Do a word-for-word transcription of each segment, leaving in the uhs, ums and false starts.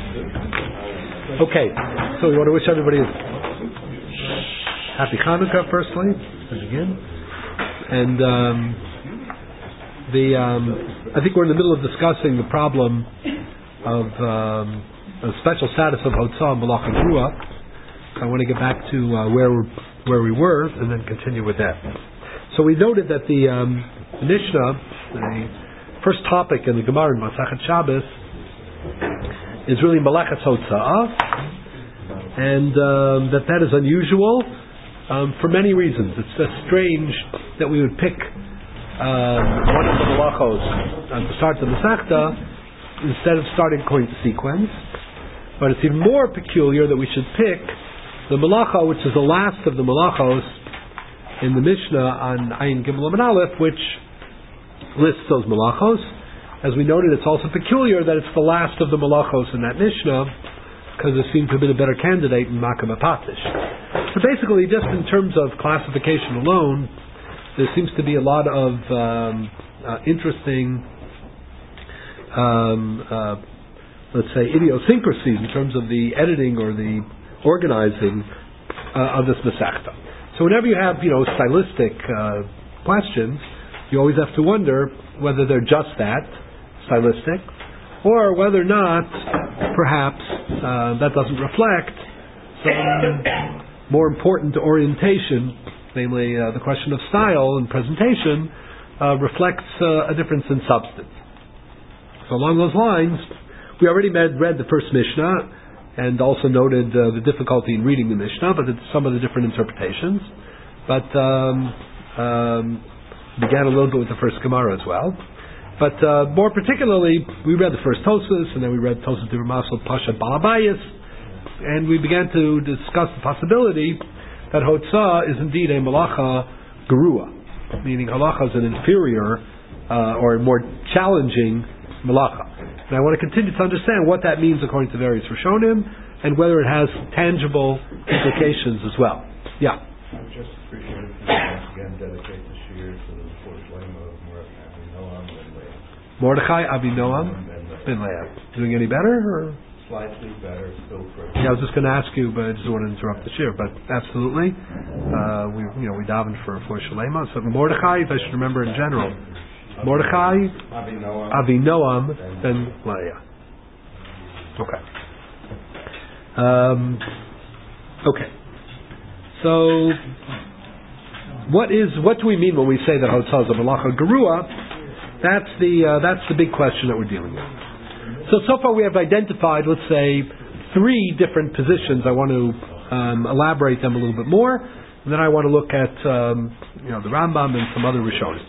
Okay, so we want to wish everybody a happy Hanukkah firstly to begin, and um, the um, I think we're in the middle of discussing the problem of um, the special status of Hotzah and Malacha Grua. I want to get back to uh, where we're, where we were and then continue with that. So we noted that the um, Mishnah, the first topic in the Gemara in Masachet Shabbos, is really Malachas Hotza'ah, and um, that that is unusual um, for many reasons. It's just strange that we would pick um, one of the Malachos uh, to start the Masechta instead of starting according to sequence. But it's even more peculiar that we should pick the Malacha, which is the last of the Malachos in the Mishnah on Ayin Gimel Amud Aleph, which lists those Malachos. As we noted, it's also peculiar that it's the last of the Malachos in that Mishnah, because there seemed to have been a better candidate in Makam Apatish. So basically, just in terms of classification alone, there seems to be a lot of um, uh, interesting, um, uh, let's say, idiosyncrasies in terms of the editing or the organizing uh, of this Masechta. So whenever you have, you know, stylistic uh, questions, you always have to wonder whether they're just that, stylistic, or whether or not, perhaps, uh, that doesn't reflect some more important orientation, namely uh, the question of style and presentation, uh, reflects uh, a difference in substance. So along those lines, we already read, read the first Mishnah, and also noted uh, the difficulty in reading the Mishnah, but it's some of the different interpretations. But um, um, began a little bit with the first Gemara as well. But uh, more particularly, we read the first Tosfos, and then we read Tosfos Divrei Masel Pashat Balabayas, and we began to discuss the possibility that Hotzah is indeed a Malacha Gerua, meaning Halacha is an inferior uh, or a more challenging Malacha. And I want to continue to understand what that means according to various Rishonim, and whether it has tangible implications as well. Yeah. I would just appreciate if you once again dedicate the Shir to the fourth Lema of Mordechai ben Leah. Mordechai Avinoam ben Leah. Doing any better? Or? Slightly better, still for. Yeah, I was just going to ask you, but I just want to interrupt the Shir. But absolutely, uh, we you know we davened for for Shalema. So Mordechai, if I should remember in general, Mordechai Avinoam, Avinoam ben Leah. Okay. Um, okay. So, what is what do we mean when we say that Hotzah is a Malacha Gerua? That's the uh, that's the big question that we're dealing with. So so far we have identified, let's say, three different positions. I want to um, elaborate them a little bit more, and then I want to look at um, you know the Rambam and some other Rishonim.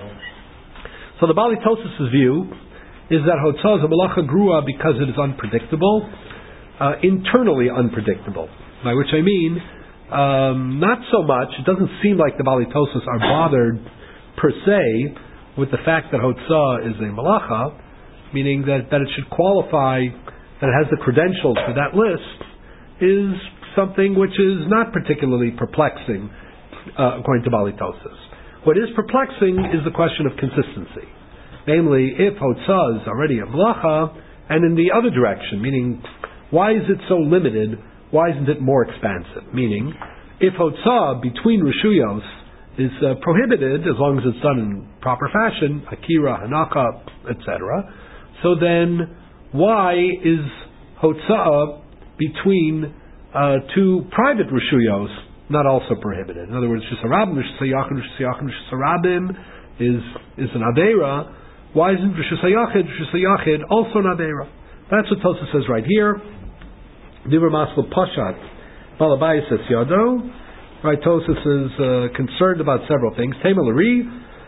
So the Bali Tosfos' view is that Hotzah is a Malacha Gerua because it is unpredictable, uh, internally unpredictable. By which I mean. Um, not so much. It doesn't seem like the Bali Tosfos are bothered per se with the fact that Hotzah is a Malacha, meaning that, that it should qualify, that it has the credentials for that list, is something which is not particularly perplexing, uh, according to Bali Tosfos. What is perplexing is the question of consistency. Namely, if Hotzah is already a Malacha, and in the other direction, meaning, why is it so limited? Why isn't it more expansive? Meaning, if Hotzah between Rishuyos is uh, prohibited, as long as it's done in proper fashion, Akira, Hanaka, et cetera, so then why is Hotzah between uh, two private Rishuyos not also prohibited? In other words, Shisarabim, Shisayachid, Shisayachid, Shisarabim is, is an Aveira. Why isn't Shisayachid, Shisayachid also an Aveira? That's what Tosfos says right here. Divrei Masel Pashat Balabayas Es Yado. Right, Tosfos is uh, concerned about several things. Tema Lari.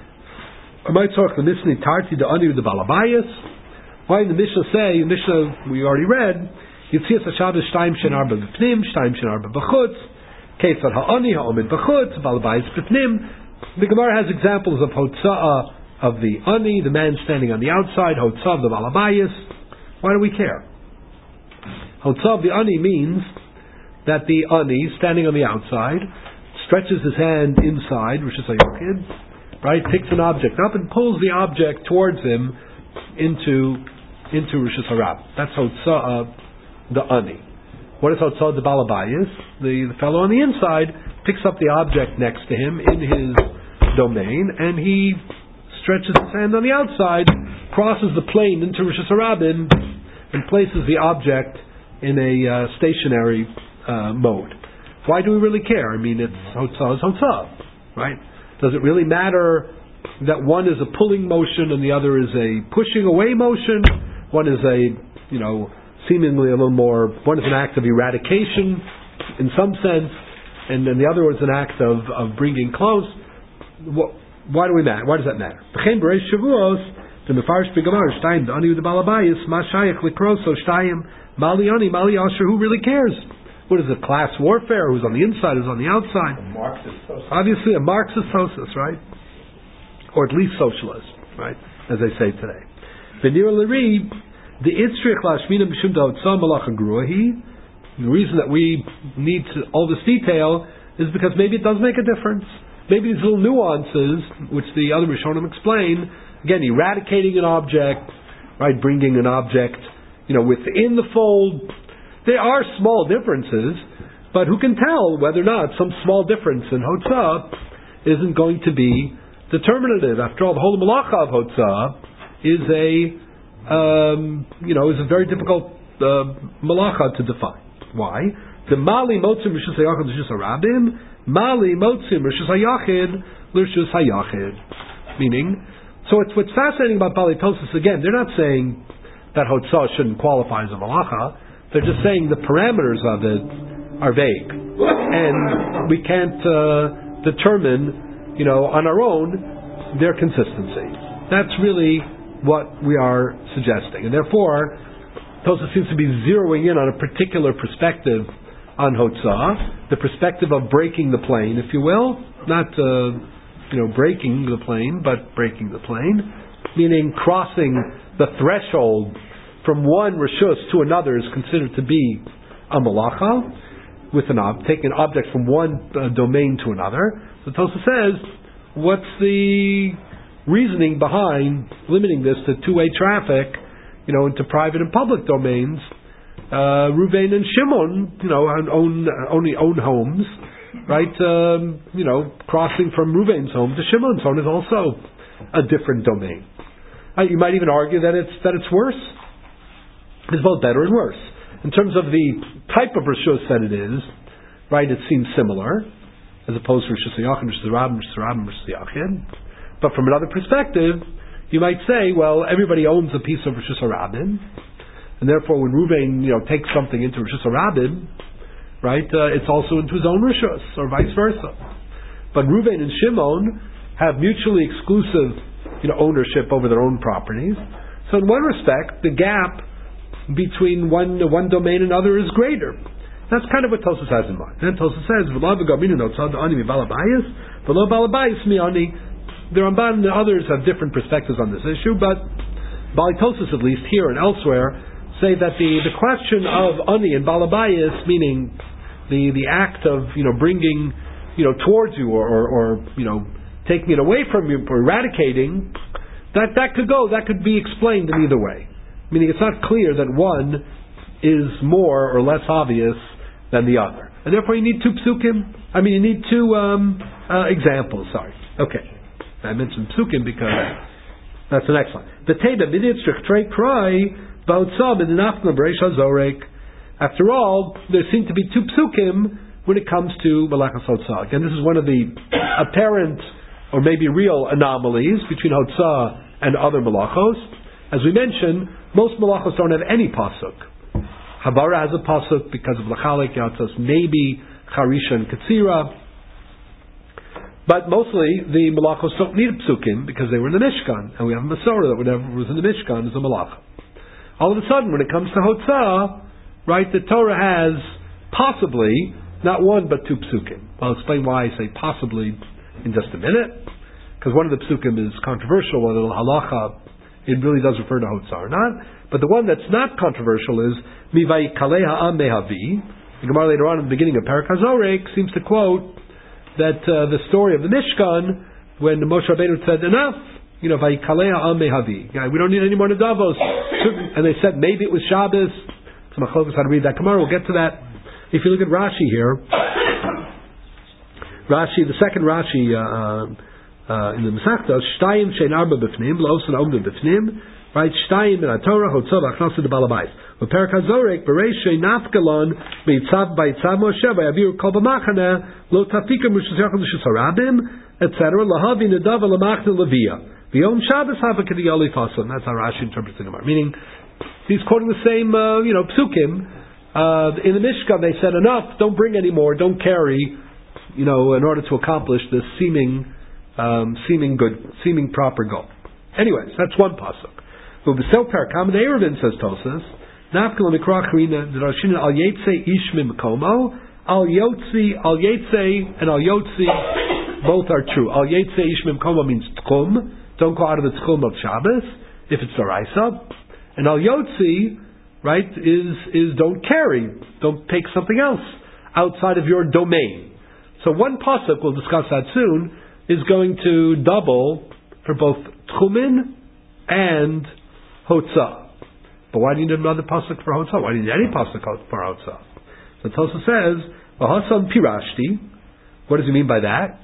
I might talk the Mishnah Tarti the Ani the Balabayas. Why in the Mishnah say, in the Mishnah we already read, Yitzias HaShabbos Shtaim Shen Arba B'Pnim, Shtaim Shen Arba B'Chutz, Ketzad Ha'ani Ha'omid B'Chutz, Balabayas B'Pnim. The Gemara has examples of Hotzah of the Ani, the man standing on the outside, Hotzah of the Balabayas. Why do we care? Hotzah of the Ani means that the Ani, standing on the outside, stretches his hand inside, which is a Yokid, right, picks an object up and pulls the object towards him into into Rosh Hashanah. That's Hotzah the ani. What is hotzah the balabayis? The, the fellow on the inside picks up the object next to him in his domain, and he stretches his hand on the outside, crosses the plane into Rosh Hashanah, and places the object in a uh, stationary uh, mode. Why do we really care? I mean, it's hotzah is hotzah, right? Does it really matter that one is a pulling motion and the other is a pushing away motion? One is a, you know, seemingly a little more, one is an act of eradication in some sense, and then the other is an act of, of bringing close. What, why do we matter? Why does that matter? The Mefarish B'Gamar Shtayim the Ani with the Balabayis Ma Shayach Likroso Shtayim Mali Ani Mali Asher. Who really cares? What is it? Class warfare? Who's on the inside? Who's on the outside? A Marxist socialist. Obviously, a Marxist socialist, right? Or at least socialist, right? As they say today. V'nir l'ri the Itzrich Lashmina B'Shum Da'otzah Malacha Gruahi. The reason that we need to, all this detail is because maybe it does make a difference. Maybe these little nuances, which the other Rishonim explain, again, eradicating an object, right, bringing an object, you know, within the fold. There are small differences, but who can tell whether or not some small difference in Hotzah isn't going to be determinative? After all, the whole malacha of Hotzah is a, um, you know, is a very difficult uh, malacha to define. Why? The Mali Motzim Rishus Hayachid Rishus Harabim, Mali Motzim Rishus Hayachid Rishus Hayachid. Meaning, so it's what's fascinating about Bali Tosis, again, they're not saying that Hotzah shouldn't qualify as a malacha. They're just saying the parameters of it are vague, and we can't uh, determine, you know, on our own their consistency. That's really what we are suggesting, and therefore, Tosafos seems to be zeroing in on a particular perspective on Hotzah, the perspective of breaking the plane, if you will, not uh, you know breaking the plane, but breaking the plane, meaning crossing the threshold from one reshus to another is considered to be a malacha, with an ob- taking an object from one uh, domain to another. So Tosafos says, what's the reasoning behind limiting this to two-way traffic, you know, into private and public domains? Uh, Ruvain and Shimon, you know, own only own homes, right? Um, you know, crossing from Ruvain's home to Shimon's home is also a different domain. Uh, you might even argue that it's that it's worse. It's both better and worse. In terms of the type of Rishus that it is, right, it seems similar, as opposed to Rishus Hayachid, Rishus Harabim, Rishus Harabim, Rishus Hayachid. But from another perspective, you might say, well, everybody owns a piece of Rishus Harabim, and therefore when Ruvain, you know, takes something into Rishus Harabim, right, uh, it's also into his own Rishus, or vice versa. But Ruvain and Shimon have mutually exclusive, you know, ownership over their own properties. So in one respect, the gap between one one domain and another is greater. That's kind of what Tosafos has in mind. And Tosafos says, "V'lo v'gaminu notzad ani mi balabayis, v'lo balabayis mi ani." The Ramban and the others have different perspectives on this issue, but Bali Tosafos, at least here and elsewhere, say that the, the question of ani and balabayis, meaning the the act of, you know, bringing, you know, towards you or, or, or you know taking it away from you, or eradicating, that that could go, that could be explained in either way. Meaning it's not clear that one is more or less obvious than the other. And therefore you need two psukim. I mean, you need two um, uh, examples, sorry. Okay. I mentioned psukim because that's the next one. The Teda Miditzrich Trey Cry Bautzab in the Nachna Bereisha Zorek. After all, there seem to be two psukim when it comes to Malachas Hotzah. Again, this is one of the apparent or maybe real anomalies between Hotzah and other malachos. As we mentioned, most malachos don't have any pasuk. Habara has a pasuk because of Lachalik Yatzos, maybe Charisha and Katsira. But mostly the malachos don't need psukim because they were in the Mishkan, and we have a Masorah that whatever was in the Mishkan is a malacha. All of a sudden, when it comes to Hotzah, right, the Torah has possibly not one but two psukim. I'll explain why I say possibly in just a minute, because one of the psukim is controversial, one of the halacha, it really does refer to Hotzah or not. But the one that's not controversial is Mivai Kalei Ha'am Mehavi. The Gemara later on in the beginning of Parak HaZorek seems to quote that uh, the story of the Mishkan, when Moshe Rabbeinu said, enough, you know, Vai Kalei Ha'am Mehavi. We don't need any more Nedavos. And they said maybe it was Shabbos, So Machlokas how to read that Gemara. We'll get to that. If you look at Rashi here, Rashi, the second Rashi uh, uh, in the Masechta, Shtayim Shein Arba B'Fnim, Los and Omda B'Fnim, right? Shtayim in HaTorah, Hotzah V'Achnasa de Balabais. V'Perak HaZorek, Bereish Shein Nafkalon, B'Yitzav B'Yitzav Moshe, V'Yavir Kol B'Machane, Lo Tafika Mishus Yachal Mishus Harabim, et cetera. Lahavi Nadav L'Machne Leviyah. V'Yom Shabbos Hava Kediyali Fason. That's how Rashi interprets the Gemara. Meaning, he's quoting the same, uh, you know, psukim. Uh, in the Mishkan, they said, enough, don't bring any more, don't carry, you know, in order to accomplish this seeming, um, seeming good, seeming proper goal. Anyways, that's one pasuk. But the Sel Parakam, the Erevin says Tosas, Nafkal Mikra Charina, the Rashina Al Yetze Ish Mimkomo, Al Yotzi, Al Yetze, and Al Yotzi, both are true. Al Yetze Ish Mimkomo means Tchum, don't go out of the Tchum of Shabbos, if it's Daraisa. And Al Yotzi, right, is is don't carry, don't take something else outside of your domain. So one pasuk, we'll discuss that soon, is going to double for both Tchumin and Hotzah. But why do you need another pasuk for Hotzah? Why do you need any pasuk for Hotzah? So Tosa says, V'hasan Pirashti. What does he mean by that?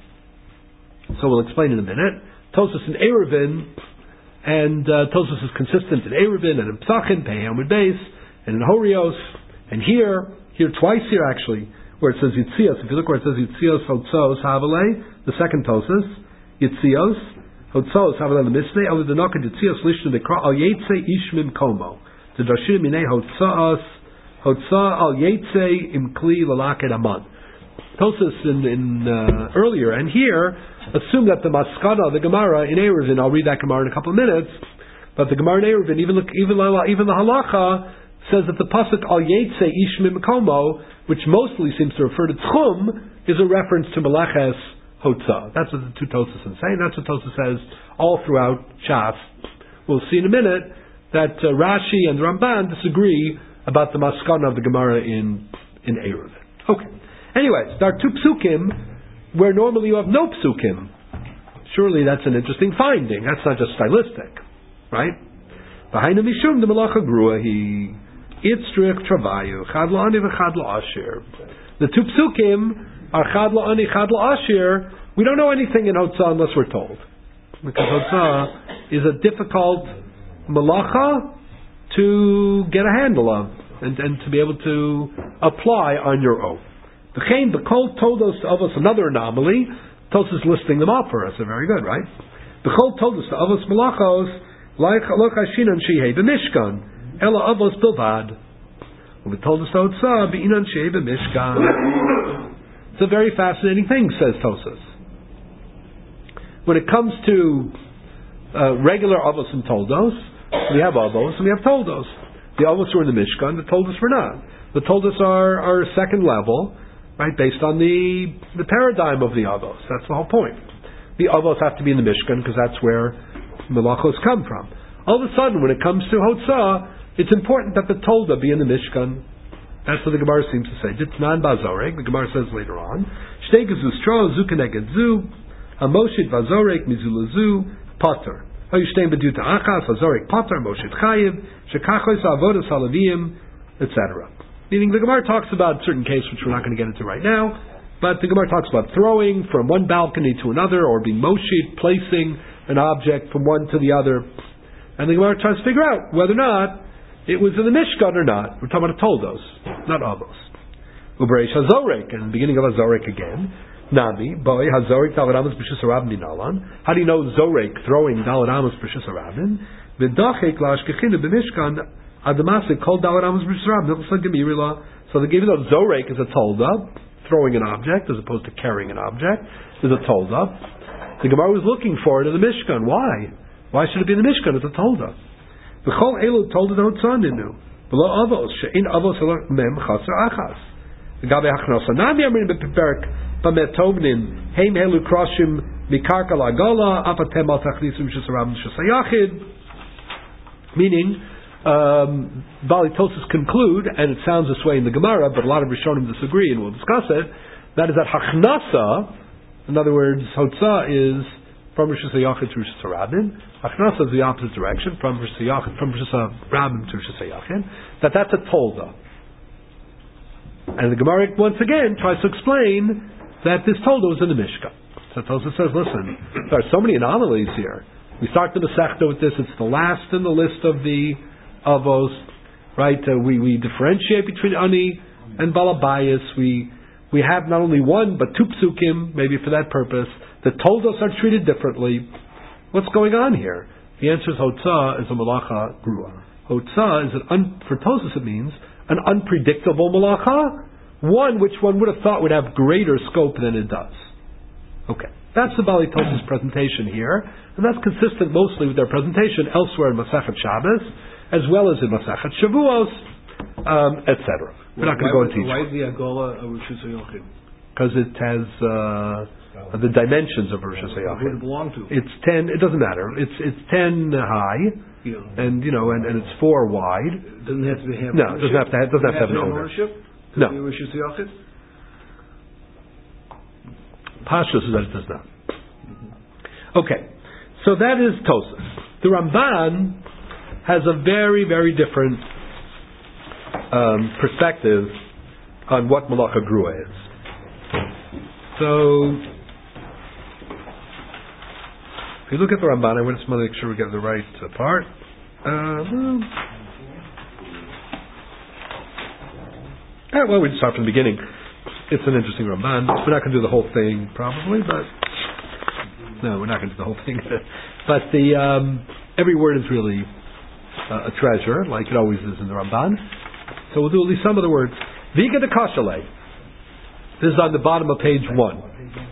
So we'll explain in a minute. Tosas in Erevin, and uh, Tosas is consistent in Erevin and in Psachin, Pei with Beis, and in Horios, and here, here twice here actually, where it says Yitzios. If you look where it says Yitzios Hotzos Havale, the second Tosas, Yitzios Hotzos Havale the Misneh, Al Denok and Yitzios Lishnu Dekra Al Yetze Ishmim Komo, the Darshim Minei Hotzos Hotzah Al Yetze Imkli Lalaked Aman. Tosas in, in uh, earlier and here assume that the maskana, the Gemara in Erevin, I'll read that Gemara in a couple of minutes, but the Gemara in Erevin, even even even the halacha says that the pasuk Al Yetze Ish Mimkomo, which mostly seems to refer to Tchum, is a reference to Meleches Hotzah. That's what the two Tosas are saying. That's what Tosas says all throughout Shas. We'll see in a minute that uh, Rashi and the Ramban disagree about the maskana of the Gemara in in Erevin. Okay. Anyways, there are two psukim where normally you have no psukim. Surely that's an interesting finding. That's not just stylistic, right? Behind the mishum the malacha grua he itzrich travayu chad la'ani v'chad la'ashir. The two psukim are chad la'ani chad la'ashir. We don't know anything in Hotzah unless we're told, because Hotzah is a difficult malacha to get a handle of and, and to be able to apply on your own. The Chaim, the Kol told us of us another anomaly. Tos is listing them up for us. They're very good, right? The Kol told us of us malachos like lokashinan shehei b'mishkan ela avos bilvad. When we told us Hotzah b'inan shehei b'mishkan. It's a very fascinating thing, says Tosas. When it comes to uh, regular avos and toldos, we have avos and we have toldos. The avos were in the Mishkan, the toldos were not. The toldos are are second level, right, based on the the paradigm of the avos. That's the whole point. The avos have to be in the Mishkan because that's where malachos come from. All of a sudden, when it comes to Hotzah, it's important that the tolda be in the Mishkan. That's what the Gemara seems to say. Ditnan bazorek. The Gemara says later on, Shtei gezu stro zu keneged zu, hamoshit vazorek mizulazu pater. Hayushtem beduta achas vazorek pater moshit chayiv shekachos avodas halavim, et cetera. Meaning the Gemara talks about certain cases which we're not going to get into right now, but the Gemara talks about throwing from one balcony to another, or being moshit, placing an object from one to the other. And the Gemara tries to figure out whether or not it was in the Mishkan or not. We're talking about a toldos, not avos. Ubereish hazorek, and the beginning of hazorek again. Nami, boy, hazorek dalaramas b'shus harabin minalan. How do you know zorek, throwing dalaramas b'shus harabin? V'dachek la'ashkechinu b'mishkan adamasik kol dalaramas b'shus harabin. So they give you that zorek is a tolda, throwing an object as opposed to carrying an object, is a tolda. The Gemara was looking for it in the Mishkan. Why? Why should it be in the Mishkan? It's a tolda. V'chol elu tolda hotzah ninu. Below avos she'in avos mem chaser achas. V'gabe hachnasa nami amrin beperek b'metomnin heim helu kroshim mikarka la'gola apatem al tachnisim shesarabim shesayachid. Meaning, um, Bali Tosas conclude, and it sounds this way in the Gemara, but a lot of Rishonim disagree, and we'll discuss it. That is that hachnasa, in other words, hotzah is from Rosh Hashanah to Rosh Hashanah. Achnasa is the opposite direction, from Rosh Hashanah from Rosh Hashanah to Rosh Hashanah. That that's a tolda. And the Gemara once again tries to explain that this tolda was in the Mishkan. So Tosfos says, listen, there are so many anomalies here. We start the Masechta with this. It's the last in the list of the avos, right? Uh, we we differentiate between ani and balabayas. We we have not only one but two psukim, maybe for that purpose. The toldos are treated differently. What's going on here? The answer is Hotzah is a malacha grua. Hotzah is an un, for Tosfos it means an unpredictable malacha, one which one would have thought would have greater scope than it does. Okay, that's the Bali Tosfos presentation here, and that's consistent mostly with their presentation elsewhere in Masechet Shabbos, as well as in Masechet Shavuos, um, et cetera. We're not going to go into each. Why is the Agola a Rosh Hashanah? Because it has uh, the dimensions of Rosh Hashanah. Who does it belong to? It's ten. It doesn't matter. It's it's ten high, Yeah. and you know, and, and it's four wide. It doesn't have to have. No, it doesn't have to. Have, it doesn't have to have an owner. ownership. No. Rosh Hashanah. Pashtus is that it does not. Okay, so that is Tosfos. The Ramban has a very, very different um, perspective on what Malacha Grua is. So, if you look at the Ramban, I want to make sure we get the right uh, part. Uh, well, well, we just start from the beginning. It's an interesting Ramban. We're not going to do the whole thing, probably, but no, we're not going to do the whole thing. But the um, every word is really uh, a treasure, like it always is in the Ramban. So we'll do at least some of the words. Viga de Kashale. This is on the bottom of page one.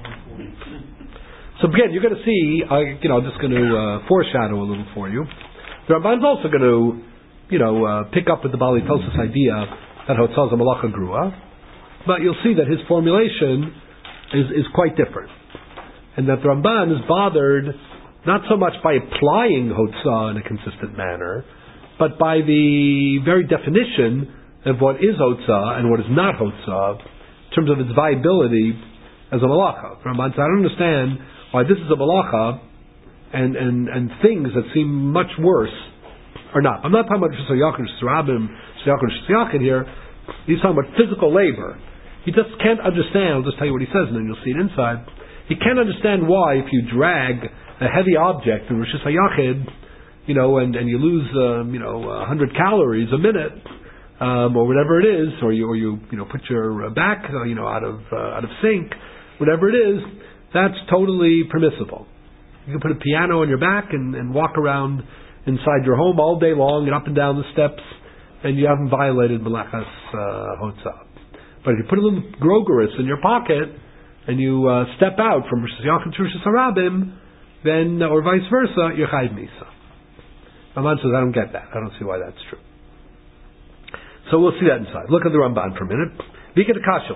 So again, you're going to see. Uh, you know, I'm just going to uh, foreshadow a little for you. The Ramban's also going to, you know, uh, pick up with the Bali Tosfos idea that Hotzah is a malacha grua. But you'll see that his formulation is, is quite different. And that the Ramban is bothered not so much by applying Hotzah in a consistent manner, but by the very definition of what is Hotzah and what is not Hotzah in terms of its viability as a malacha. The Ramban says, I don't understand why this is a malacha and, and, and things that seem much worse are not. I'm not talking about Shesayach and Shesarabim, Shesayach and Shesayach here. He's talking about physical labor. He just can't understand, I'll just tell you what he says and then you'll see it inside. He can't understand why if you drag a heavy object in Rosh Hashanah, you know, and, and you lose, um, you know, one hundred calories a minute, um, or whatever it is, or you, or you, you know, put your back, uh, you know, out of, uh, out of sync, whatever it is, that's totally permissible. You can put a piano on your back and, and walk around inside your home all day long and up and down the steps, and you haven't violated Melechas uh, Hotzah. But if you put a little grogeris in your pocket and you uh, step out from Rosh Hashanah to Rosh Hashanah, then, or vice versa, you're chayiv misa. Ramban says, I don't get that. I don't see why that's true. So we'll see that inside. Look at the Ramban for a minute. We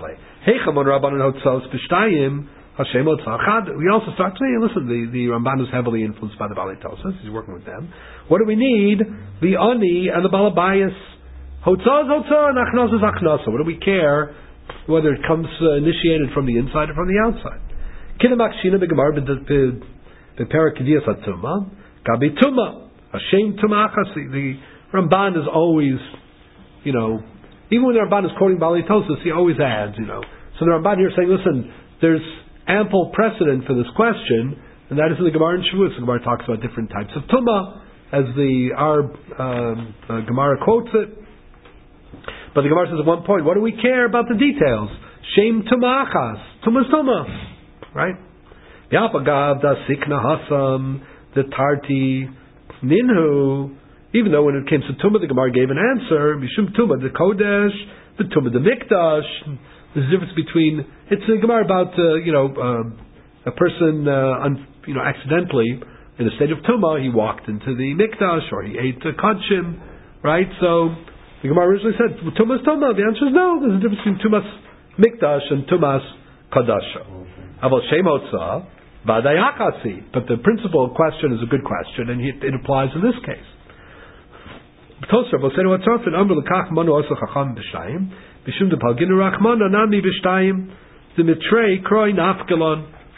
also start saying, listen, the, the Ramban is heavily influenced by the Bali Tosfos. He's working with them. What do we need? The ani and the balabayas. Hotzah is hotzah, and achnasa is achnasa. What do we care whether it comes uh, initiated from the inside or from the outside? Kidamakshina begamar beperak kidiyas atuma gabi tuma hashem tuma achasi. The Ramban is always, you know, even when the Ramban is quoting Bali Tosfos, he always adds, you know. So the Ramban here is saying, listen, there's ample precedent for this question, and that is in the Gemara in Shavuos. The Gemara talks about different types of tuma, as the our um, uh, Gemara quotes it. But the Gemara says at one point, what do we care about the details? Shem tuma achas, tuma tuma, right? Yapagav da sikna hasam the tarti ninhu. Even though when it came to tuma, the Gemara gave an answer. Mishum tuma the kodesh, the tuma the mikdash. There's a difference between. It's a Gemara about uh, you know uh, a person uh, un, you know accidentally in a state of tuma, he walked into the mikdash or he ate a kodshim, right? So the Gemara originally said tumas tuma. The answer is no. There's a difference between tumas mikdash and tumas kadasha. Aval shem hotzah v'adayakasi. But the principal question is a good question, and it, it applies in this case. Tosar will say to what's in Amr lekach manu osa chacham b'shayim b'shum depalginu rachmana nami b'shtayim the mitrei kroi nafkalon.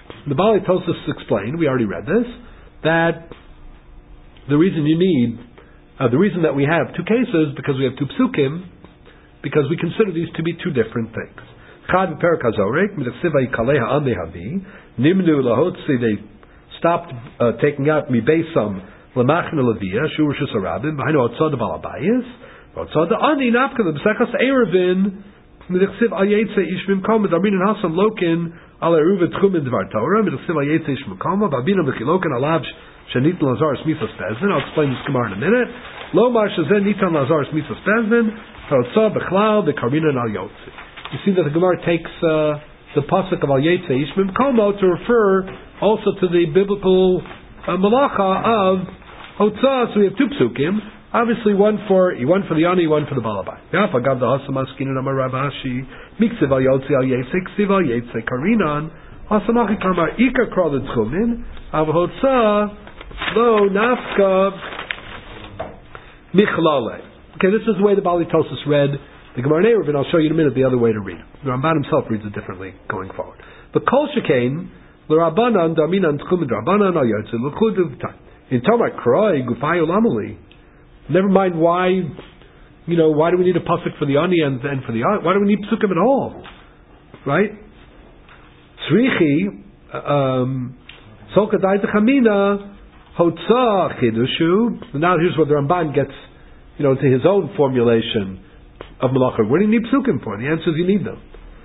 the Bali Tosus explained, we already read this, that the reason you need, uh, the reason that we have two cases, because we have two psukim, because we consider these to be two different things. Chad v'perak hazorek, midachsiv ha'ikaleha an mehavi, nimnu lahotzi, they stopped uh, taking out mibeisam lemachna levia, shu rishus harabim, v'hainu otzad balabayis, otzad ani nafka, the b'sechas erevin, midachsiv ayetze ish mimkom, d'arbin and hasam lokin, ala eruvet tchumin dvar Torah, midachsiv ayetze ish mimkom, v'abina v'chilokin alav Shanit Lazarus Misas Bezdin. I'll explain this Gemara in a minute. Lo Mar Shazen Nitan Lazarus Misas Bezdin. Tarotza Bechlal Bekarina Al Yotzi. You see that the Gemara takes uh, the pasuk of Al Yetze Ishmim Komo to refer also to the biblical uh, malacha of Hotza. So we have two psukim. Obviously, one for one for the ani, one for the balabai. Yafa Gav the Hasamaskin and Amar Ravashi. Miksiv Al Yotzi Al Yetze Ksiv Al Yetze Karinan. Hasamachi Karmar Ika Kral Tchumin Av Hotza. Lo nafka michlale. Okay, this is the way the Bali Tosus read the Gemara Neirav, and I'll show you in a minute the other way to read. The Ramban himself reads it differently going forward. But kol shekain l'Rabbanan d'aminan tchum d'Rabbanan al yotze l'chud v'tay. In Tomar Kroi gufayu lamali. Never mind why, you know, why do we need a pasuk for the ani and, and for the ani? Why do we need psukim at all? Right? Tzrichi um solka daita chamina. Hotza chidushu. Now here's where the Ramban gets, you know, to his own formulation of malacha. What do you need psukim for? The answer is you need them.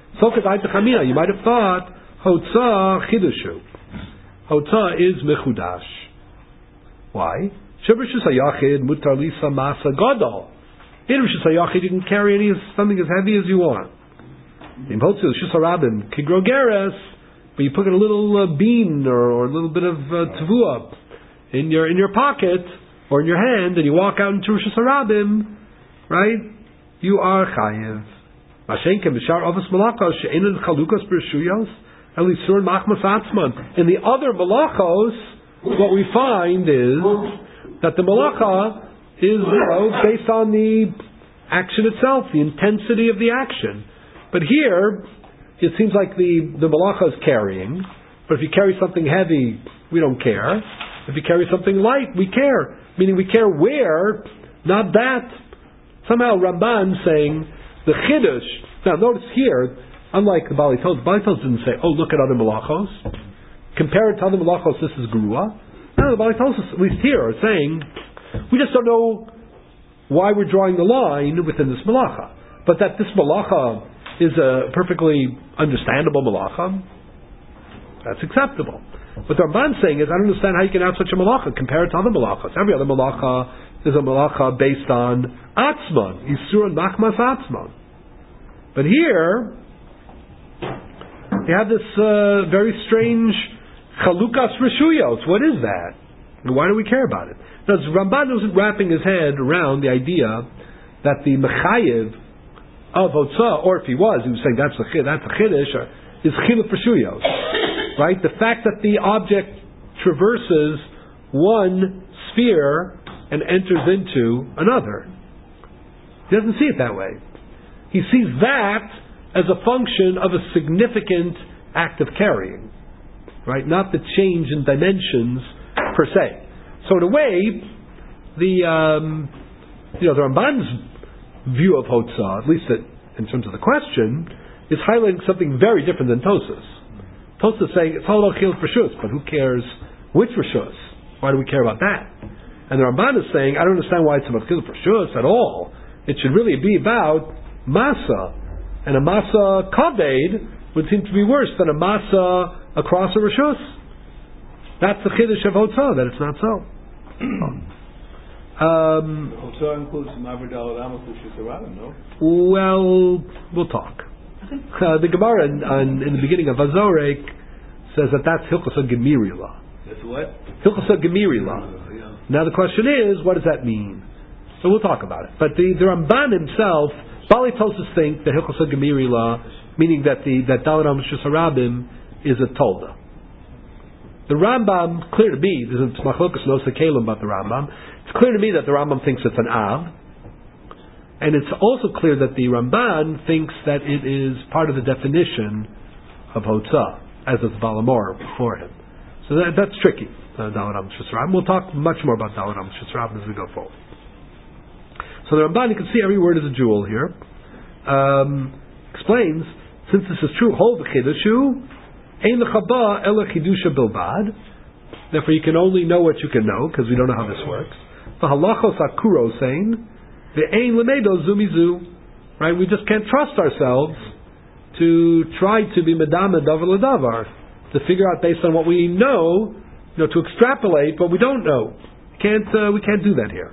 You might have thought hotza chidushu. Hotza is mechudash. Why? Shibrishus hayachid mutar lisa masa gadol. In Rishus hayachid you can carry any something as heavy as you want. In hotza shus harabim kigrogeres, but you put a little uh, bean or, or a little bit of uh, tavua in your in your pocket or in your hand, and you walk out into Rishus Harabim, right? You are chayev. Mashenkem b'shar avos malachos she'enin chalukos b'reshuyos elisur machmas atzman. In the other malachos, what we find is that the malacha is, you know, based on the action itself, the intensity of the action. But here, it seems like the the malacha is carrying. But if you carry something heavy, we don't care. If you carry something light, we care. Meaning we care where, not that. Somehow Ramban saying the chiddush. Now notice here, unlike the Bali Tos, Bali Tos didn't say, oh, look at other malachos. Compare it to other malachos, this is Gerua. No, the Bali Tos, at least here, are saying, we just don't know why we're drawing the line within this malacha. But that this malacha is a perfectly understandable malacha, that's acceptable. What the Ramban is saying is, I don't understand how you can have such a malacha compared to other malachas. Every other malacha is a malacha based on atzman, isur and machmas atzman. But here, you have this uh, very strange chalukas reshuyos. What is that? And why do we care about it? Now, Ramban wasn't wrapping his head around the idea that the mechayev of Hotza, or if he was, he was saying that's a that's a chiddush, is chiluk reshuyos. Right? The fact that the object traverses one sphere and enters into another. He doesn't see it that way. He sees that as a function of a significant act of carrying. Right? Not the change in dimensions per se. So in a way, the um, you know the Ramban's view of Hotza, at least in terms of the question, is highlighting something very different than Tosas. Tosas is saying it's all about chiluk reshus, but who cares which reshus? Why do we care about that? And the Ramban is saying, I don't understand why it's about chiluk reshus at all. It should really be about masa, and a masa kaved would seem to be worse than a masa across a reshus. That's the chiddush of Hotza, that it's not so. um, Hotza includes the Maverdal Ramos Rishus Harabim, no? Well, we'll talk. Uh, the Gemara in, in, in the beginning of Azorek says that that's Hilchos Gemiri law. That's what? Hilchos Gemiri law. Yeah. Now the question is, what does that mean? So we'll talk about it. But the, the Ramban himself, Bali Tosus think that Hilchos Gemiri law, meaning that the that Daled Rishus Harabim is a tolda. The Rambam, clear to me, there's a machlokas nosa kelim about the Rambam. It's clear to me that the Rambam thinks it's an av. And it's also clear that the Ramban thinks that it is part of the definition of Hotza. as it's Balamor before him. So that, that's tricky, uh, Daled Amos Shesarab. We'll talk much more about Daled Amos Shesarab as we go forward. So the Ramban, you can see every word is a jewel here, um, explains, since this is true, Hol v'chidushu, ein l'chaba ela chidusha bilbad, therefore you can only know what you can know, because we don't know how this works. V'halachos akuro sein, v'ein l'medo zumizu, right? We just can't trust ourselves to try to be medama davar l'davar, to figure out based on what we know, you know, to extrapolate what we don't know. Can't uh, we can't do that here.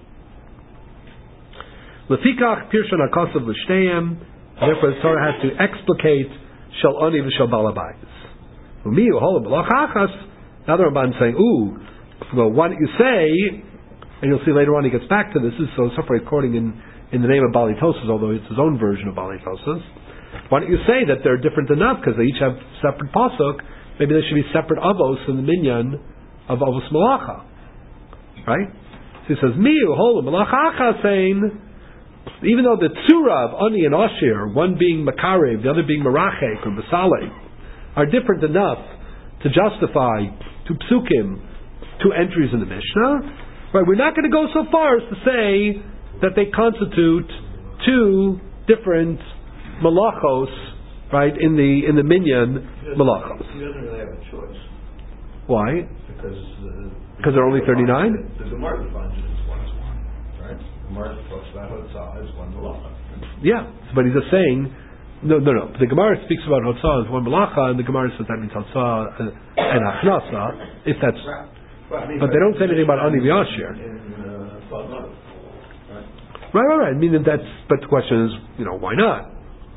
Lefikach pirshon hakosav l'shteihem. Therefore, the Torah has to explicate shel oni v'shel balabayis. Umi u'holam b'loch achas. Now the Ramban saying, ooh, well, why don't you say? And you'll see later on he gets back to this. This is so separate recording in in the name of Bali Tosas, although it's his own version of Bali Tosas. Why don't you say that they're different enough because they each have separate pasuk? Maybe there should be separate avos in the minyan of avos malacha, right? So he says, "Mi u'holam malacha saying." Even though the tzura of Ani and Ashir, one being Makarev, the other being Merachek or Basaleh, are different enough to justify two psukim, two entries in the Mishnah, right? We're not going to go so far as to say that they constitute two different malachos, right? In the in the minyan malachos. He doesn't really have a choice. Why? Because uh, because they're only thirty-nine. The Gemara defines it as one as one, right? The Gemara talks about Hotzah as one malacha. Yeah, but he's just saying, no, no, no. The Gemara speaks about Hotzah as one malacha, and the Gemara says that means Hotzah and Achnasa, if that's. Right. Well, I mean, but they don't say anything about Ani v'Ashir. Uh, right. right, right, right. I mean, that's. But the question is, you know, why not?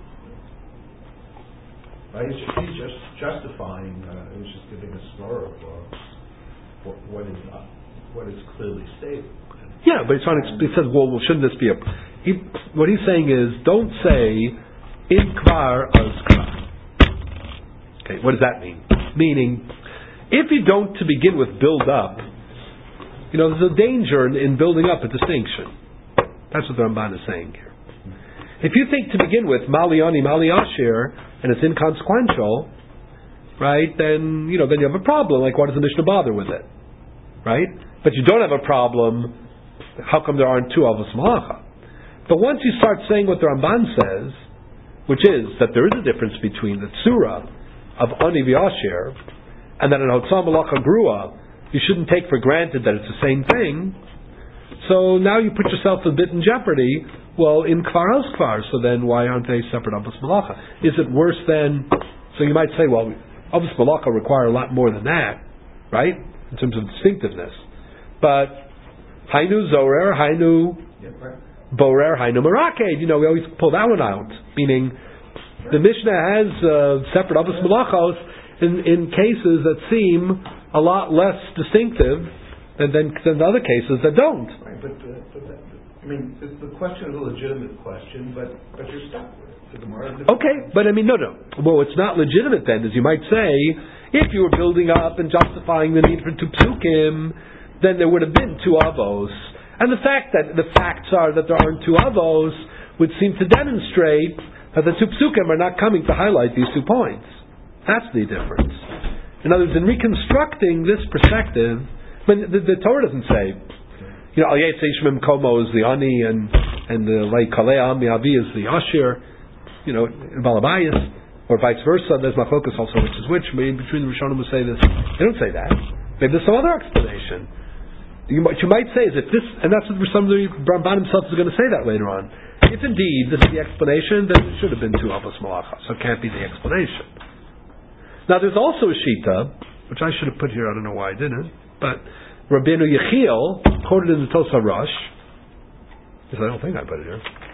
Right, he's, he's just justifying. Uh, he's just giving a story of uh, what, what is uh, what is clearly stated. Yeah, but he's trying to. He says, well, well shouldn't this be a? He, what he's saying is, don't say in kvar as kvar. Okay, what does that mean? Meaning, if you don't to begin with build up, you know, there's a danger in, in building up a distinction. That's what the Ramban is saying here. If you think to begin with Maliani, Mali Ashir, and it's inconsequential, right? Then you know, then you have a problem. Like, why does the Mishnah bother with it, right? But you don't have a problem. How come there aren't two avos malacha? But once you start saying what the Ramban says, which is that there is a difference between the tzura of Ani v'Ashir and that in Hotzah malacha grua, you shouldn't take for granted that it's the same thing. So now you put yourself a bit in jeopardy. Well, in kvar as kvar, so then why aren't they separate avos malacha? Is it worse than? So you might say, well, avos malacha require a lot more than that, right? In terms of distinctiveness, but Hainu Zorer, Hainu Yeah, right. Borer, Hainu Meraked. You know, we always pull that one out. Meaning, the Mishnah has uh, separate avos malachos in, in cases that seem a lot less distinctive than, than, than the other cases that don't. Right, but, uh, but that, I mean, the, the question is a legitimate question, but but you're stuck with it. The Gemara is Okay, but I mean, no, no. Well, it's not legitimate then, as you might say. If you were building up and justifying the need for two psukim, then there would have been two avos. And the fact that the facts are that there aren't two avos would seem to demonstrate that the two psukim are not coming to highlight these two points. That's the difference. In other words, in reconstructing this perspective, I mean, the, the Torah doesn't say, you know, Al Yetz Ishmim Komo is the Ani and and the Lei Kalei Ami Avi is the Ashir, you know, Balabayas, or vice versa. There's Machlokas also, which is which. Maybe between the Rishonim will say this. They don't say that. Maybe there's some other explanation. You might, you might say is if this, and that's what some of the Ramban himself is going to say that later on. If indeed this is the explanation, then it should have been two avos malacha, so it can't be the explanation. Now there's also a shita, which I should have put here. I don't know why I didn't, but Rabbeinu Yechiel quoted in the Tosa Rosh. Yes, I don't think I put it here.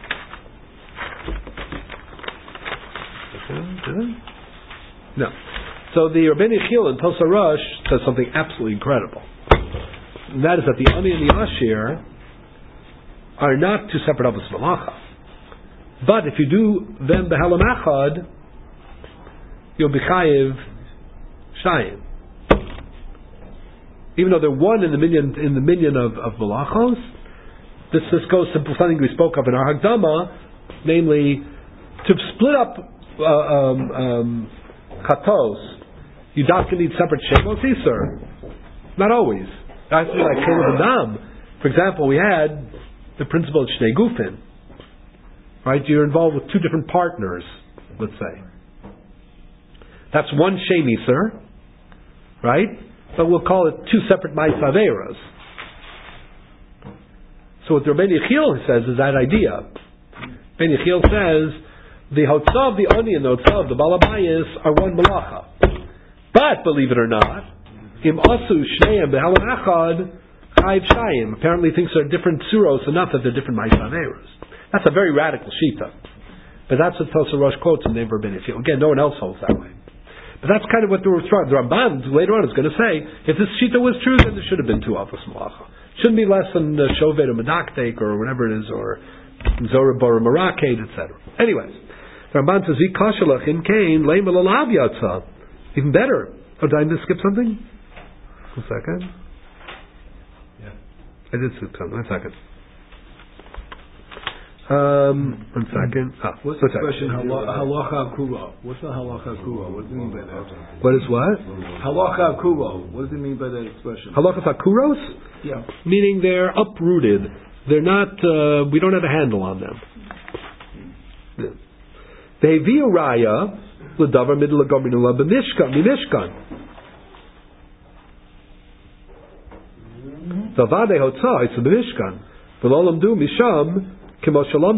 No. So the Rabbeinu Yechiel in Tosa Rosh says something absolutely incredible. And that is that the Ani and the Ashir are not two separate avos malacha. But if you do them behalam echad, you'll be chayiv shayim. Even though they're one in the minyan in the minyan of, of malachos, this this goes to something we spoke of in our Hagdama, namely to split up uh, um, um, chatos you dafka need separate shemos iser. Not always. It has to be like Caleb and Dam. For example, we had the principle of Shnei Gufin. Right? You're involved with two different partners, let's say. That's one shem iser, right? But we'll call it two separate ma'is averos. So what Rabbeinu Yechiel says is that idea. Rabbeinu Yechiel says the hotzah of the oni and the hotzah of the balabayis are one malacha. But believe it or not, im asu shneim behalan achad chayiv shayim. Apparently, thinks they're different suros enough that they're different ma'is averos. That's a very radical shita. But that's what Tosar Rosh quotes in the name of Rabbeinu Yechiel. Again, no one else holds that way. But that's kind of what the Ramban later on is going to say. If this shita was true, then there should have been two avos malacha. Shouldn't be less than uh, shovet or medaktek or whatever it is, or zorah or maraked, et cetera. Anyways, the Ramban says, "Vikashalachim kain leim alalav yatsa." Even better. Oh, did I just skip something? One second. Yeah, I did skip something. One second. Um, one second. Ah, What's the question? Halacha kubo. What's the halacha kubo? What does it mean by that? What is what? Halacha kubo. What does it mean by that expression? Halacha akuros? Yeah. Meaning they're uprooted. They're not, uh, we don't have a handle on them. They viu raya l'davar middle l'gominula b'mishkan b'mishkan. Zavade hotzah it's b'mishkan. V'lo lamdu misham. The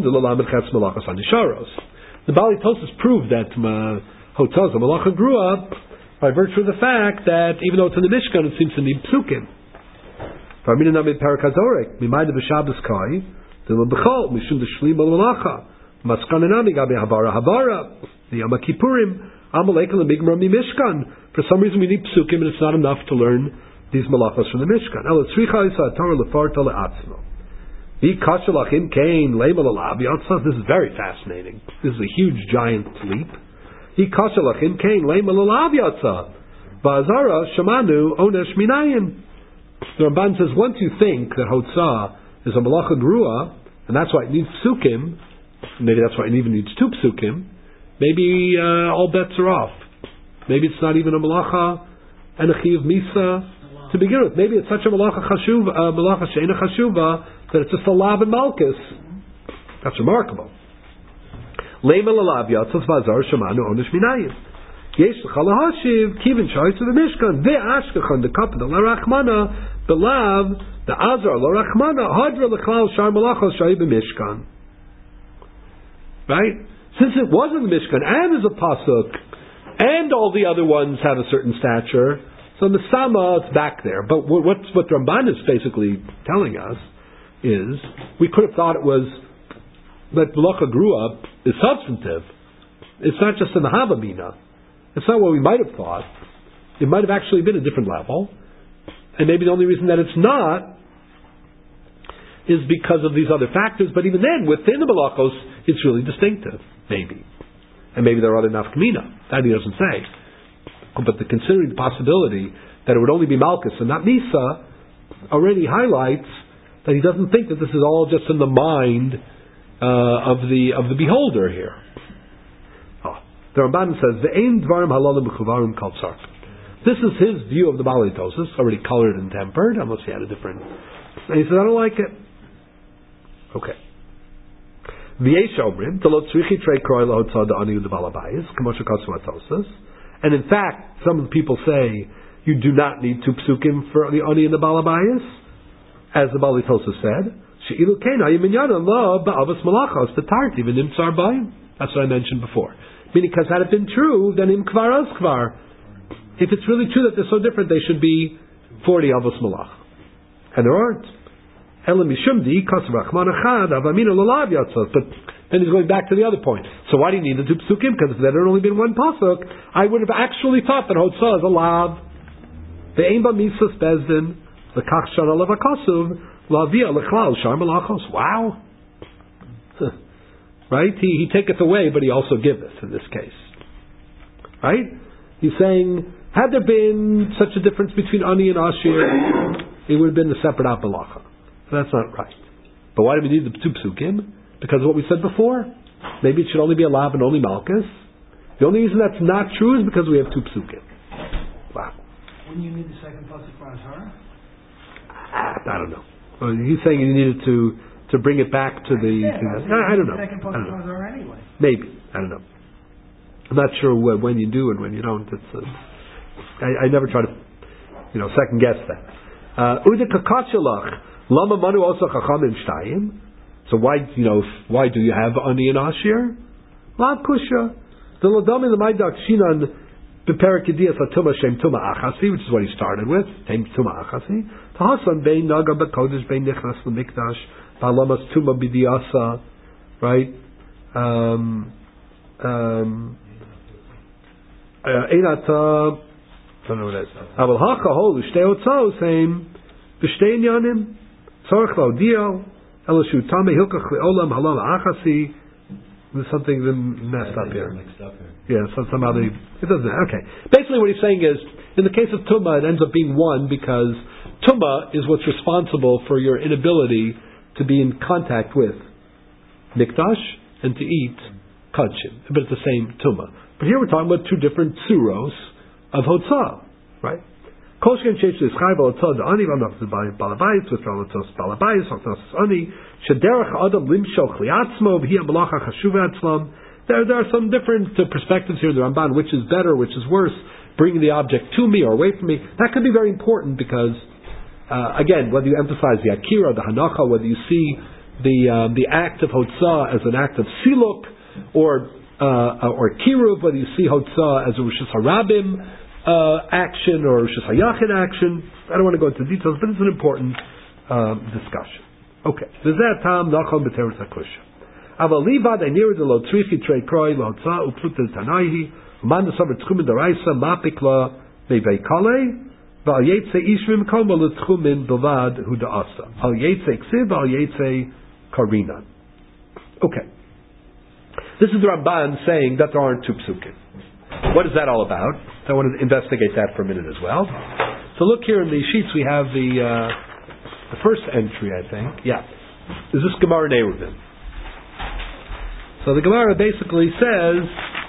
Bali Tosas proved that Hotzah, the Malacha grew up by virtue of the fact that even though it's in the Mishkan, it seems to need psukim. For some reason we need psukim and it's not enough to learn these malachas from the Mishkan. This is very fascinating. This is a huge, giant leap. The Ramban says, once you think that Hotzah is a malacha grua, and that's why it needs psukim, maybe that's why it even needs two psukim, maybe uh, all bets are off. Maybe it's not even a malacha and a chiyuv misa to begin with. Maybe it's such a malacha chashuva, uh, malacha she'ena chashuva, that it's just a lav and malchus. That's remarkable. Leima lalav yatzas vazar shamanu onish minayim. Yesh l'chalahashiv kivin shayis to the mishkan ve'ashkachan the kapad l'rachmana belav the azar l'rachmana hadra l'chlal shar malachos shayi b'mishkan. Right? Since it was in the mishkan and is a pasuk and all the other ones have a certain stature, so the sama it's back there. But what's what Ramban is basically telling us is we could have thought it was that Malacha grew up is substantive. It's not just in the Havamina. It's not what we might have thought. It might have actually been a different level. And maybe the only reason that it's not is because of these other factors, but even then, within the Malachos, it's really distinctive. Maybe. And maybe there are other nafkamina. That he doesn't say. But the considering the possibility that it would only be Malchus and not Misa already highlights that he doesn't think that this is all just in the mind uh, of the of the beholder here. Oh. The Ramban says, "Ve'ein dvarim halalim b'chuvarim kal tzark." This is his view of the Bali Tosas, already colored and tempered, unless he had a different. And he says, "I don't like it." Okay. V'yesh omrim delot tzrichi trei kroi lahotzah da'ani u'devalabayis k'moshe katsu atosas. And in fact, some of the people say you do not need two psukim for the ani and the balabayis. As the Bali Tosa said, She'ilu Kena Yiminyana La Ba'avas Malachos the Tarti V'Nimtzar Bayim. That's what I mentioned before. Meaning, because had it been true, then Im Kvar Az Kvar. If it's really true that they're so different, they should be forty Avos Malach. And there aren't. Elam Yishumdi Kas Rachman Achad Avamina Lalav Yatzot. But then he's going back to the other point. So why do you need the two psukim? Because if there had only been one pasuk, I would have actually thought that Hotzah is a lav. The Ein Ba Misas Bezdin. Wow. Right? He, he taketh away, but he also giveth in this case. Right? He's saying, had there been such a difference between Ani and Ashir, it would have been a separate Apalacha. That's not right. But why do we need the two psukim? Because of what we said before. Maybe it should only be a lav and only Malchus. The only reason that's not true is because we have two psukim. Wouldn't you need the second pasuk for Azhara? I don't know. Well, he's saying you needed to to bring it back to the. Yeah, to the I, I don't know. Second I don't know. Azhara anyway. Maybe I don't know. I'm not sure wh- when you do and when you don't. It's. Uh, I, I never try to, you know, second guess that. Ude kakachelach lama manu also chachamim shtayim. So why, you know, why do you have ani and ashir? Lav kusha. The lodami l'maydak shinan beperik yediyas atuma shem tuma achasi, which is what he started with. Shem tuma achasi. Tahasan bein naga bekodesh bein nichnas l'mikdash ba'lamas tuma b'diyasa. Right. Um. Um. Einata. I don't know what it is. Aval hacha hol l'shtei otzos heim b'shtei inyanim tzorach l'odiel elashu tamei hilkach le'olam halam achasi. There's something messed up here. Yeah, so somehow they it doesn't. Okay, basically what he's saying is, in the case of tumah, it ends up being one because tumah is what's responsible for your inability to be in contact with mikdash and to eat kachim, but it's the same tumah. But here we're talking about two different tsuros of hotzah, right? Koshken sheish l'schayv hotzah da'ani v'amach balabayis with relatos balabayis hotzah ani shederach adam limshoch liatzmo v'hi ha'malacha chashuva atzlam. There, there are some different uh, perspectives here in the Ramban, which is better, which is worse, bringing the object to me or away from me. That could be very important because, uh, again, whether you emphasize the akira, the hanacha, whether you see the um, the act of hotzah as an act of siluk or uh, or kiruv, whether you see hotzah as a rishus harabim uh, action or rishus hayachid action. I don't want to go into details, but it's an important um, discussion. Okay, v'zeh tam nachon b'teres hakusha. Aval livad einir de lo tzrichi trei kroi lo hotzah uplutel tanaihi uman desaver tchumin daraisa mapik la mevei kale v'al yetze ishvim koma le tchumin bilvad hu da'asa al yetze ksiv al yetze karina. Okay. This is the Ramban saying that there aren't two psukim. What is that all about? So I want to investigate that for a minute as well. So look here in the sheets we have the uh, the first entry, I think. Yeah. Is this Gemara in Eruvin? So the Gemara basically says,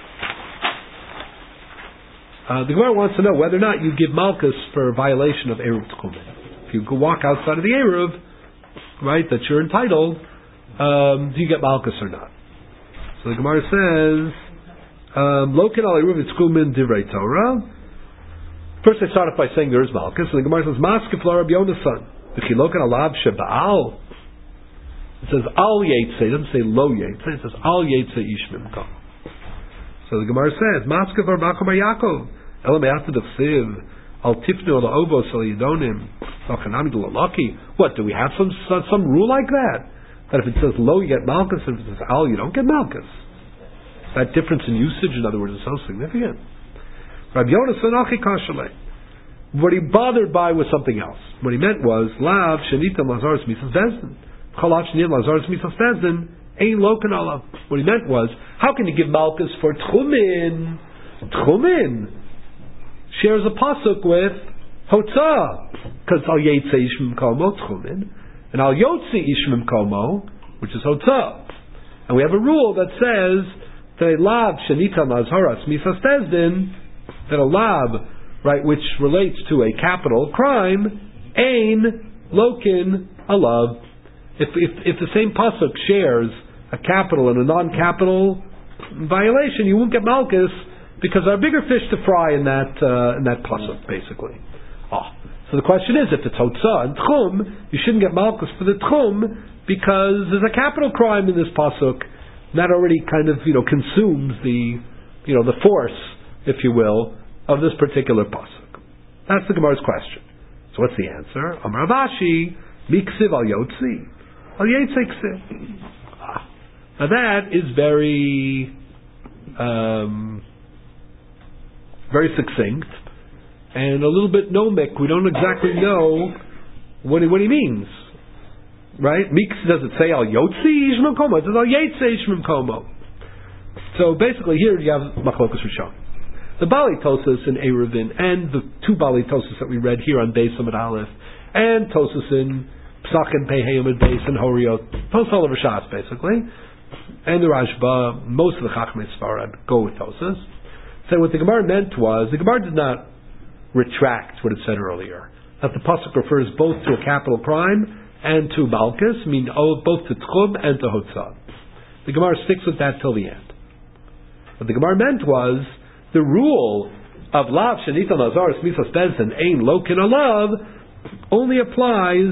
uh, the Gemara wants to know whether or not you give Malkus for a violation of Eruv Tchumen. If you go walk outside of the Eruv, right, that you're entitled, um, do you get Malkus or not? So the Gemara says, Loken al Eruv Tchumen divrei Torah. First they start off by saying there is Malkus, and the Gemara says, Maskef la Rabbi Yonasan, v'chi loken alav she'ba'al. It says al yetze, it doesn't say lo yetze, it says al yetze ishmim kam. So the Gemara says, Maskav ar Bacha bar Yaakov, Ela me'ata d'chsiv, al tifnu ala ovos al yidonim, al chanami d'lalaki. What, do we have some some rule like that? That if it says lo, you get malchus, and if it says al, you don't get malchus. That difference in usage, in other words, is so significant. Rabbi Yonasan achi kashalei. What he bothered by was something else. What he meant was, lav shenita lazaris misas bezdin. What he meant was, how can you give Malkus for Tchumin? Tchumin shares a pasuk with Hotzah, because Al Yetze Ishmim Komo Tchumin, and Al Yotzi Ishmim Komo, which is Hotzah. And we have a rule that says that a lav shenita mazharas misas bezdin, that a lav, right, which relates to a capital crime, ein lokin alav. If, if if the same pasuk shares a capital and a non-capital violation, you won't get malchus because there are bigger fish to fry in that uh, in that pasuk, basically. Oh. So the question is, if it's hotzah and tchum, you shouldn't get malchus for the tchum because there's a capital crime in this pasuk that already kind of you know consumes the you know the force, if you will, of this particular pasuk. That's the Gemara's question. So what's the answer? Amar Avashi miksiv al yotzi. Now that is very, um, very succinct and a little bit nomic. We don't exactly know what he, what he means, right? Mix does it say al yotzi ishmim komo? It says al yetze ishmim komo. So basically, here you have machlokas rishon. The Bali Tosus in Eruvin and the two Bali Tosus that we read here on Beis Amud Aleph and Tosus in Psachim, Pehayim, and Beis, and Horiot, post all over Shas, basically, and the Rashba, most of the Chachmei Sfarad go with Tosas. So what the Gemara meant was, the Gemara did not retract what it said earlier. That the pasuk refers both to a capital crime and to malchus, mean both to tchum and to hotzah. The Gemara sticks with that till the end. What the Gemara meant was the rule of lav shenitan lazaris misas bezin ein lokin alav only applies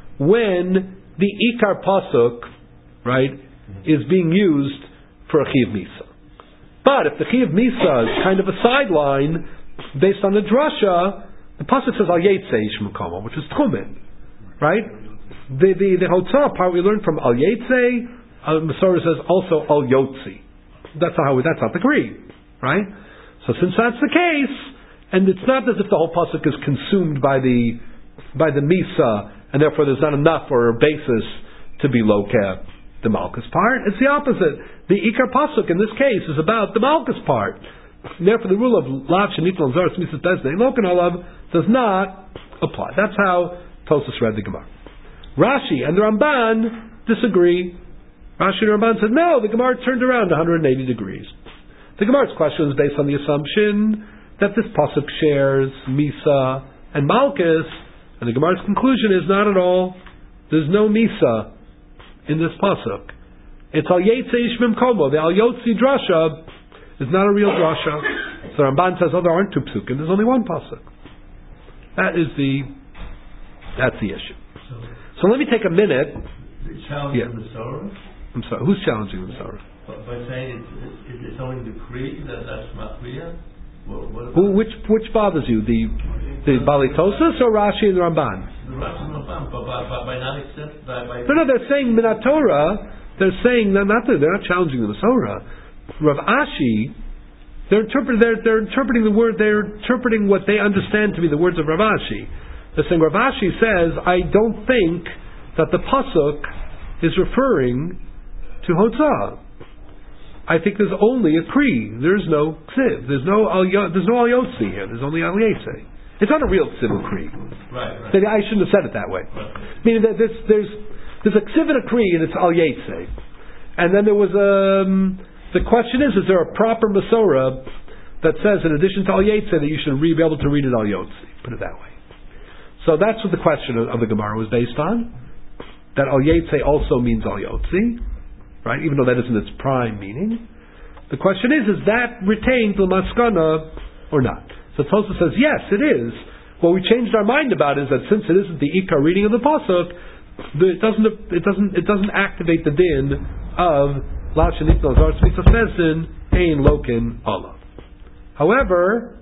when the ikar pasuk, right, is being used for a chiv misa. But if the chiv misa is kind of a sideline based on the drasha, the pasuk says al yetzei ish mekamo, which is tchumen, right? The the the hotzah part we learned from al yetzei. Uh, Masorah says also al yotzi. That's not how we, that's not the Greek, right? So since that's the case, and it's not as if the whole pasuk is consumed by the by the misa, and therefore there's not enough or a basis to be lokeh the malchus part. It's the opposite. The ikar pasuk in this case is about the malchus part. Therefore, the rule of lav shenitan lazaris misas bezin lokin alav does not apply. That's how Tosfos read the Gemara. Rashi and the Ramban disagree. Rashi and the Ramban said no. The Gemara turned around one hundred eighty degrees. The Gemara's question is based on the assumption that this pasuk shares misa and malchus, and the Gemara's conclusion is not at all. There's no misa in this pasuk. It's al yetzei ish mimkomo. The al yotzi drasha is not a real drasha. So Ramban says, oh, there aren't two psukim. There's only one pasuk. That is the that's the issue. So, so let me take a minute. Challenging Yeah. the Torah? I'm sorry. Who's challenging the Torah? By saying it's, it's, it's only the Krieg that that's Machriya? What, what Who, which which bothers you? The the Balitosis or Rashi and the Ramban? The Rashi and Ramban, but by, by, by not accept, by, by No, no, they're saying Minatorah. They're saying they're not they're not challenging the Masorah. Rav Ashi, they're interpreting they're, they're interpreting the word. They're interpreting what they understand to be the words of Rav Ashi. They're saying Rav Ashi says, I don't think that the pasuk is referring to Hotzah. I think there's only a Kri. There's no Ksiv. There's no al there's no al Yotzi here. There's only al Yetzei. It's not a real Ksiv of Kri. Right, right. I shouldn't have said it that way. Right. Meaning that there's there's there's a Ksiv and a Kri and it's al Yetzei. And then there was a um, the question is, is there a proper Masorah that says in addition to al Yetzei that you should re- be able to read it al Yotzi? Put it that way. So that's what the question of, of the Gemara was based on. That al Yetzei also means al Yotzi, right? Even though that isn't its prime meaning. The question is, is that retained to Maskana or not? So Tosfos says, yes, it is. What we changed our mind about is that since it isn't the Ikar reading of the pasuk, it doesn't it doesn't it doesn't activate the din of La Shenit Lazar Tzmitzas Bezin Ein Lokin Allah. However,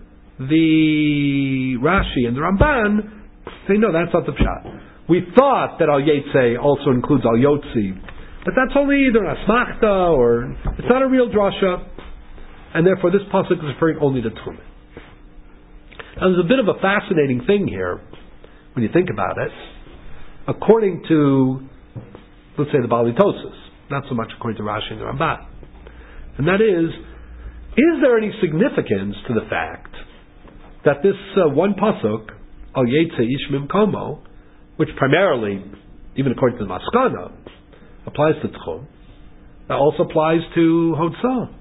the Rashi and the Ramban say no, that's not the pshat. We thought that al Yetzei also includes al Yotzi, but that's only either an asmachta or it's not a real drasha, and therefore this pasuk is referring only to Tchumen. Now there's a bit of a fascinating thing here when you think about it. According to, let's say, the Balitosis, not so much according to Rashi and the Ramban, and that is, is there any significance to the fact that this uh, one pasuk, al Yetzei ish mimkomo, which primarily, even according to the Maskana, applies to Tchum, that also applies to Hotzah.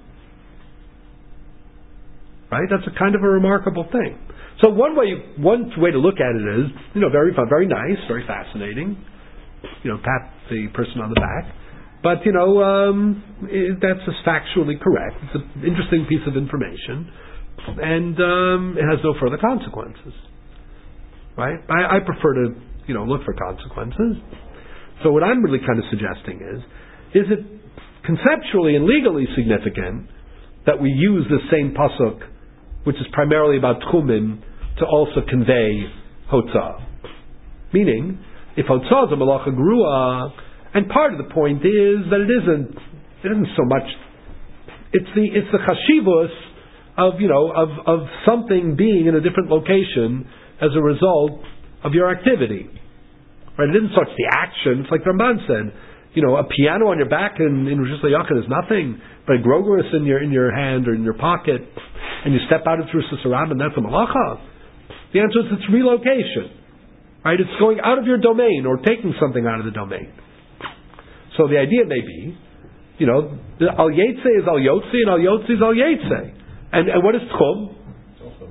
Right? That's a kind of a remarkable thing. So one way, one way to look at it is, you know, very fun, very nice, very fascinating. You know, pat the person on the back. But, you know, um, it, that's just factually correct. It's an interesting piece of information. And um, it has no further consequences. Right? I, I prefer to, you know, look for consequences. So what I'm really kind of suggesting is, is it conceptually and legally significant that we use the same pasuk, which is primarily about Tchumen, to also convey Hotzah? Meaning, if Hotzah is a Malacha Gerua, and part of the point is that it isn't, it isn't so much, it's the, it's the chashivus of, you know, of, of something being in a different location as a result of your activity. Right? It isn't such the action. It's like Ramban said, you know, a piano on your back in, in Rosh Hashanah is nothing, but a grogeris in your in your hand or in your pocket, and you step out of Rosh Hashanah, and that's a malacha. The answer is it's relocation. Right? It's going out of your domain or taking something out of the domain. So the idea may be, you know, al Yetzei is al Yotzi and al Yotzi is al Yetzei. And, and what is Tchum? It's also relocation.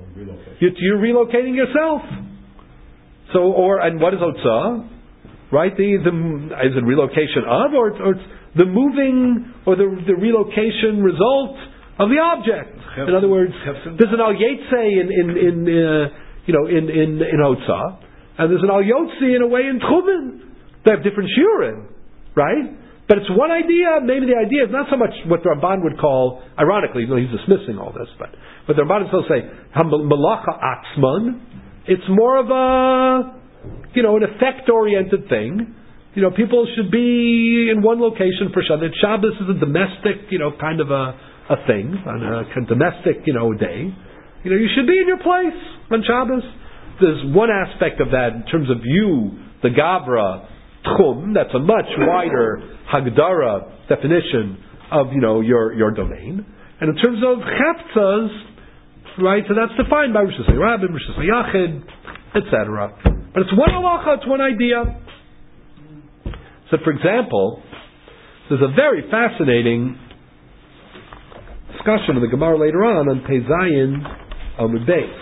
relocation. You're, you're relocating yourself. So, or and what is Hotzah? Right? The, the is it relocation of, or, or it's the moving or the the relocation result of the object? In other words, there's an al yetze in in in uh, you know in in in Hotzah, and there's an al yotzi in a way in Tchumen. They have different shiurim, right? But it's one idea. Maybe the idea is not so much what the Ramban would call, ironically, he's dismissing all this, but but the Ramban will say malacha atzman. It's more of a, you know, an effect-oriented thing. You know, people should be in one location for Shabbos. Shabbos is a domestic, you know, kind of a, a thing, on a, a domestic, you know, day. You know, you should be in your place on Shabbos. There's one aspect of that in terms of you, the Gavra, Tchum, that's a much wider Hagdara definition of, you know, your, your domain. And in terms of Cheftzas, right, so that's defined by Rosh Hashanah Rabbim, Rosh Hashanah Yachid, et cetera. But it's one halacha, it's one idea. So, for example, there's a very fascinating discussion in the Gemara later on on Pei Zayin Amud Beis.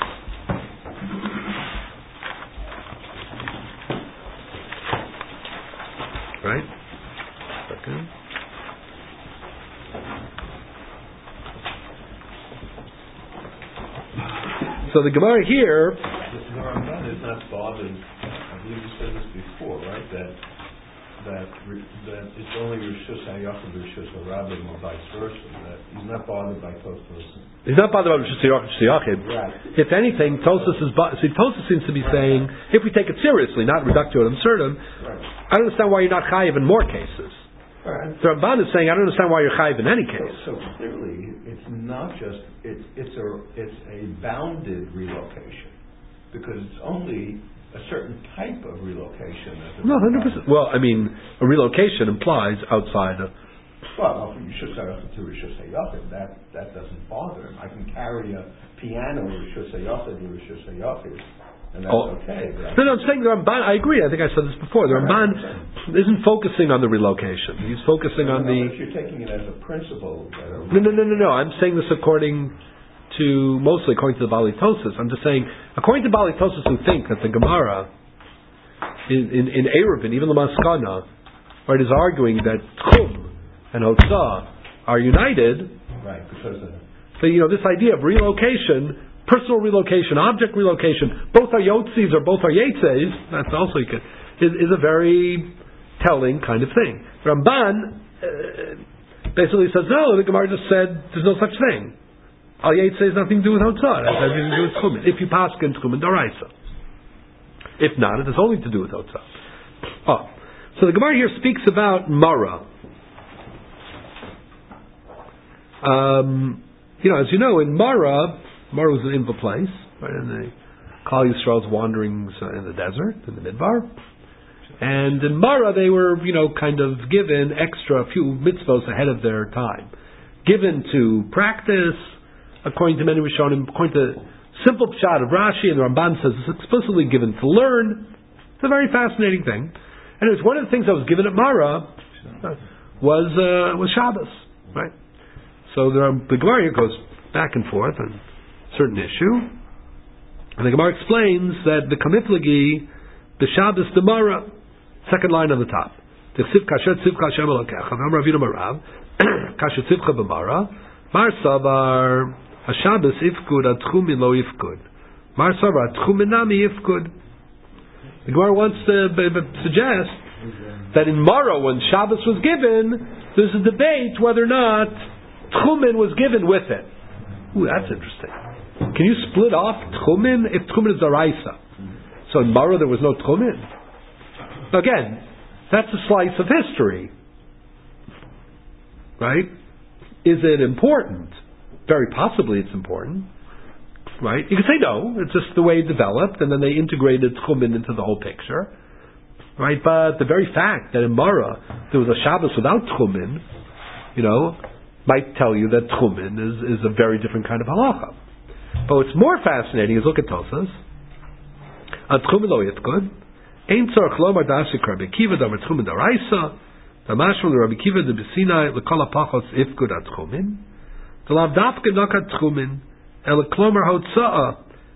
Right? Okay. So the Gemara here. The Ramban is not bothered. I believe you said this before, right? That that that it's only Rishus Hayachid, Rishus Rabbim, or vice versa. That he's not bothered by Tosfos. He's not bothered by Rishus Hayachid. Right. If anything, Tosfos is. See, Tosfos seems to be saying, if we take it seriously, not reductio ad absurdum, right. I don't understand why you're not chayiv in more cases. Right. The Ramban is saying, I don't understand why you're chayiv in any case. So, so clearly, it's not just it's it's a it's a bounded relocation because it's only a certain type of relocation. That no, hundred percent. Well, I mean, a relocation implies outside of. Well, you should say to Rishus Hayachid. That that doesn't bother him. I can carry a piano Rishus Hayachid to Rishus Hayachid. And that's oh. okay. No, no, I'm saying the Ramban, I agree, I think I said this before, the Ramban isn't focusing on the relocation. He's focusing no, on no, the... If you're taking it as a principle... A no, no, no, no, no, I'm saying this according to, mostly according to the Bali Tosis. I'm just saying, according to Bali Tosis who think that the Gemara, in, in, in Eruvin, even the Maskana, right, is arguing that Tchum and Hotzah are united... Right, because... Of, so, you know, this idea of relocation... Personal relocation, object relocation, both are yotzis or both are yetzes, that's also you can, is, is a very telling kind of thing. Ramban uh, basically says, no, the Gemara just said there's no such thing. Al yetze has nothing to do with Hotzah, it has everything to do with Tchumen. If you pass in Tchumen Daraisa. If not, it has only to do with Hotzah. Oh. So the Gemara here speaks about Mara. Um, you know, as you know, in Mara, Mara was an inva place, right? And the Klal Yisrael's wanderings uh, in the desert, in the Midbar. And in Mara, they were, you know, kind of given extra few mitzvos ahead of their time. Given to practice, according to many Rishonim, according to simple pshat of Rashi, and the Ramban says it's explicitly given to learn. It's a very fascinating thing. And it was one of the things that was given at Mara uh, was uh, was Shabbos, right? So the, the Gemara here goes back and forth on certain issue, and the Gemara explains that the Kamiflagi, the Shabbos, the Mara, second line on the top. T'chsiv kasher tzivcha Hashem elokecha, v'am Ravina Marav, kasher tzivcha b'Mara, Mar Savar, HaShabbos ifkud, Atchumin lo ifkud. Mar Savar, Atchumin nami ifkud. The Gemara wants to b- b- suggest that in Mara, when Shabbos was given, there's a debate whether or not Tchumen was given with it. Ooh, that's interesting. Can you split off Tchumen if Tchumen is Daraisa? So in Mara there was no Tchumen. Again, that's a slice of history. Right? Is it important? Very possibly it's important. Right? You can say no, it's just the way it developed, and then they integrated Tchumen into the whole picture. Right? But the very fact that in Mara there was a Shabbos without Tchumen, you know, might tell you that Tchumen is, is a very different kind of halacha. But what's more fascinating is look at Tosas. Ad Tchumen lo yifkud. Ein tzorach lomar da'asik Rabbi Akiva damar Tchumen daraisa. Damashma Rabbi Akiva de Besinai lekol hapachos ifkud ad Tchumen. D'lav dafke nok ad Tchumen. El klomar hotza'a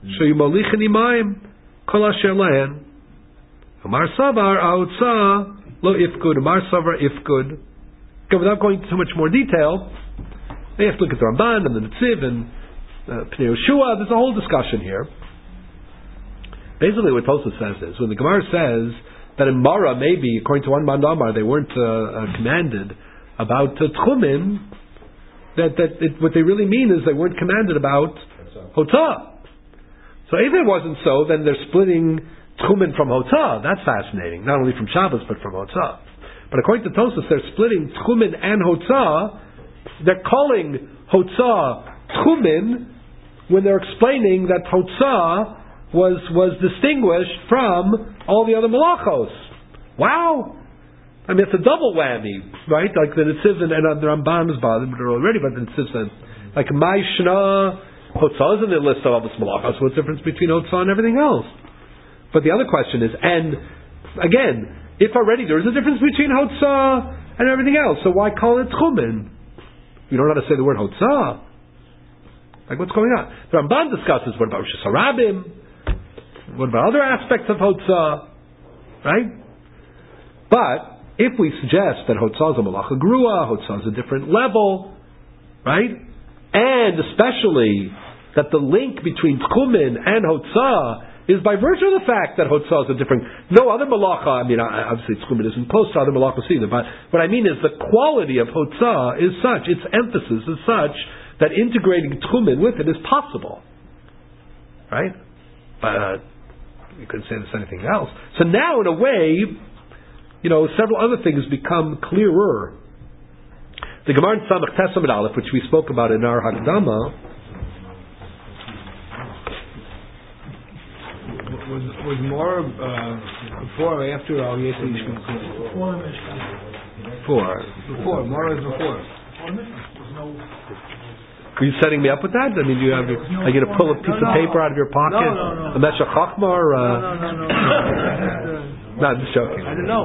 sheyu molichin imayim kol asher lehen. Amar savar ha'otza lo ifkud. Amar savar ifkud. Okay, without going into too much more detail, they have to look at the Ramban and the Netziv and uh, Pnei Yehoshua. There's a whole discussion here. Basically, what Tosfos says is when the Gemara says that in Mara, maybe according to one Mandamar, they weren't uh, uh, commanded about uh, Tchumen. That that it, what they really mean is they weren't commanded about Hotah. So if it wasn't so, then they're splitting Tchumen from Hotah. That's fascinating. Not only from Shabbos, but from Hotah. But according to Tosfos, they're splitting Tchumen and Hotah. They're calling Hotah Tchumen when they're explaining that Hotah was was distinguished from all the other Malachos. Wow! I mean, it's a double whammy, right? Like the Netziv and, and the Ramban is bothered already, but the Netziv says, like, my Shna, Hotzah is in the list of all this Malachos. What's the difference between Hotzah and everything else? But the other question is, and again, if already there is a difference between Hotzah and everything else, so why call it Tchumen? We don't know how to say the word Hotzah. Like, what's going on? The Ramban discusses, what about Rosh Hashanah? What about other aspects of Hotzah? Right? But if we suggest that Hotzah is a Malacha Grua, Hotzah is a different level, right? And especially that the link between Tchumen and Hotzah is by virtue of the fact that Hotzah is a different, no other Malacha, I mean, obviously Tchumen isn't close to other Malachos either, but what I mean is the quality of Hotzah is such, its emphasis is such, that integrating Tchumen with it is possible. Right? But uh, you couldn't say this anything else. So now, in a way, you know, several other things become clearer. The Gemara in Samach Tes Amud Aleph, which we spoke about in our Hakdama, was was more uh, before or after our Yesod Yishkin? Before. Before. More is before. Are you setting me up with that? I mean, do you have? Are you going to pull a piece no, no. of paper out of your pocket? No, no, no. A Meshach Chachma? Or, uh, no, no, no, no. No, I'm just joking. I don't know.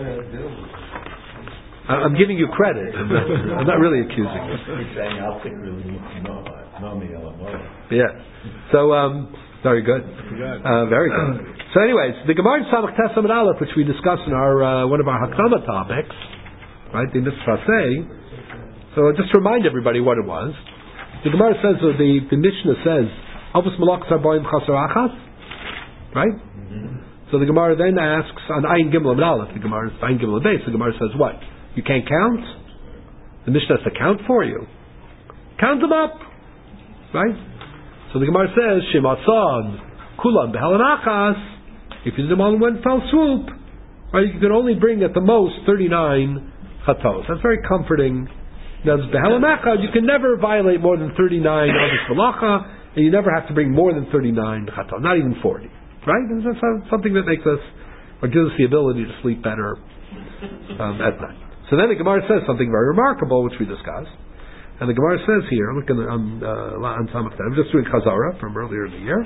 I'm giving you credit. I'm not, I'm not really accusing you. He's saying, I'll think really need to know, know me, Elamah. Yeah. So, um, very good. Uh, very good. So, anyways, the Gemara in Samach Tes Amud Aleph, which we discussed in our uh, one of our Hakdama topics, right? The Mitzvah. So, just to remind everybody what it was. The Gemara says, uh, the, the Mishnah says, Avos Malachos Arbaim Chasar Achas, right? Mm-hmm. So the Gemara then asks on Ayin Gimel Amud Aleph, the Gemara Ayin Gimel Beis, the Gemara says what? You can't count? The Mishnah has to count for you. Count them up, right? So the Gemara says, Shematzad Kulam Behalan Achas. If you did them all in one fell swoop, right? You can only bring at the most thirty-nine chatos. That's very comforting. Now, you can never violate more than thirty-nine Avos Malacha, and you never have to bring more than thirty-nine Chatos, not even forty. Right? And that's something that makes us, or gives us the ability to sleep better um, at night. So then the Gemara says something very remarkable, which we discussed. And the Gemara says here, look in the, on uh, Samach Tes, I'm just doing Chazara from earlier in the year.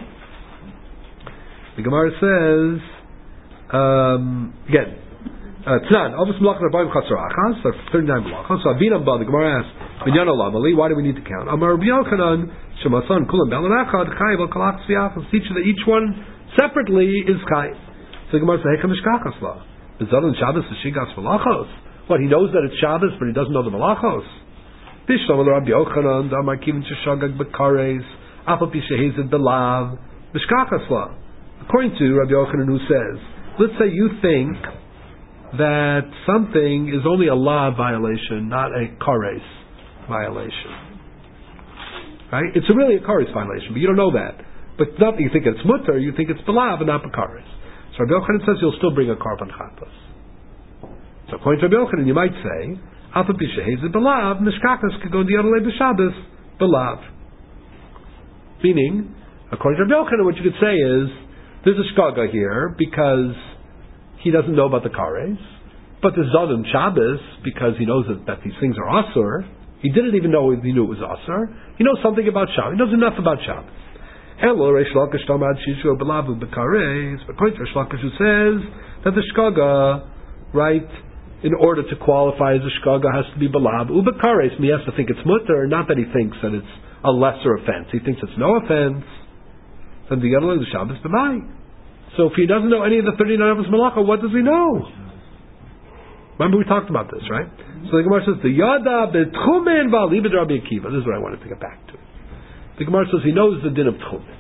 The Gemara says, um, again, Tnan, Avos Malachos Arbaim Chasar Achas, there are thirty-nine Malachos. So Abinam Ba, the Gemara asks, Binyan Olam Ali, why do we need to count? Amar Rabbi Yochanan, Shemasan Kulam Behalan Achad, Chayav Al Kalach Tzviachas, teach that each one separately is Chayav. So the Gemara says, Hekam Mishkachas La. Bezalel Shabbos is Shigas Malachos. What, he knows that it's Shabbos, but he doesn't know the Malachos? Bishlam Al Rabbi Yochanan, Damar Kivin Sheshagag Bekares, Apal Pi Shehezid Belav, Mishkachas La. According to Rabbi Yochanan, who says, let's say you think that something is only a law violation, not a kares violation. Right? It's really a kares violation, but you don't know that. But not that you think it's mutter, you think it's belav and not bekares. So Rabbi Yochanan says you'll still bring a korban chatos. So according to Rabbi Yochanan, you might say, Alpha Pishahez is belav, Mishkachas could go the other way b'Shabbos, belav. Meaning, according to Rabbi Yochanan, what you could say is, there's a shkaga here because he doesn't know about the kares, but there's Zod Shabbos because he knows that, that these things are asur. He didn't even know he knew it was asur. He knows something about Shabbos. He knows enough about Shabbos. Hello, Reish Lakish Tamad Shishu Belavu Bekares. But according to Reish Lakish, who says that the shkaga, right, in order to qualify as a shkaga, has to be belav ubekares. He has to think it's mutter, not that he thinks that it's a lesser offense. He thinks it's no offense. then the Yadalei the Shabbos b'mai. So if he doesn't know any of the thirty-nine of his malacha, what does he know? Remember we talked about this, right? So the Gemara says, the Yada b'tchumen v'ali b'drabi Akiva. This is what I wanted to get back to. The Gemara says he knows the din of tchumen.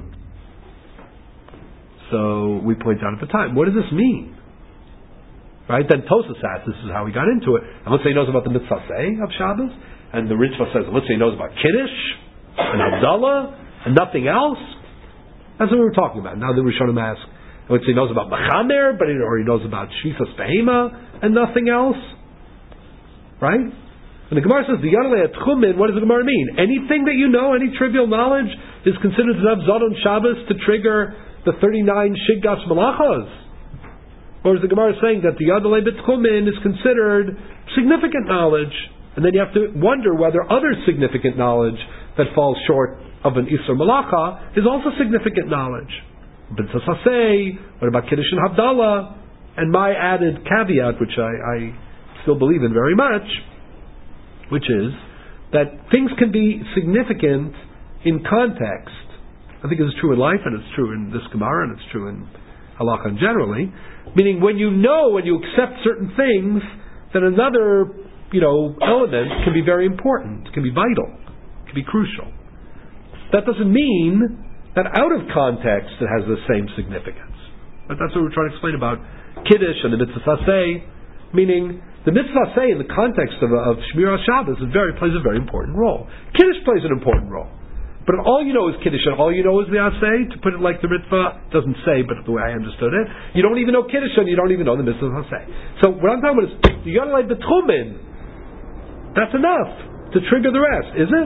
So we point out at the time, what does this mean? Right? Then Tosas asks, this is how we got into it. And let's say he knows about the mitzvah say of Shabbos, and the Ritva says, let's say he knows about Kiddush, and Havdalah, and nothing else. That's what we were talking about. Now the Rishonim ask, let's say he knows about Machamer, but he, or he knows about Shvisas Behema, and nothing else. Right? And the Gemara says, the Yadalei Tchumen, what does the Gemara mean? Anything that you know, any trivial knowledge, is considered to have Zod on Shabbos to trigger the thirty-nine Shiggas Malachas. Or is the Gemara saying that the Yadalei B'tchumen is considered significant knowledge, and then you have to wonder whether other significant knowledge that falls short of an Isur Malacha is also significant knowledge. But say, what about Kiddush and Havdalah? And my added caveat, which I, I still believe in very much, which is that things can be significant in context. I think it's true in life, and it's true in this Gemara, and it's true in Halakha generally. Meaning, when you know, when you accept certain things, then another, you know, element can be very important, can be vital, can be crucial. That doesn't mean that out of context it has the same significance. But that's what we're trying to explain about Kiddush and the Mitzvah Saseh, meaning the Mitzvah Saseh in the context of, of Shmir HaShabbos is very, plays a very important role. Kiddush plays an important role. But if all you know is Kiddush and all you know is the Aseh, to put it like the Ritva doesn't say, but the way I understood it, you don't even know Kiddush and you don't even know the Mitzvah Aseh. So what I'm talking about is, you gotta like the Tchumen. That's enough to trigger the rest, is it?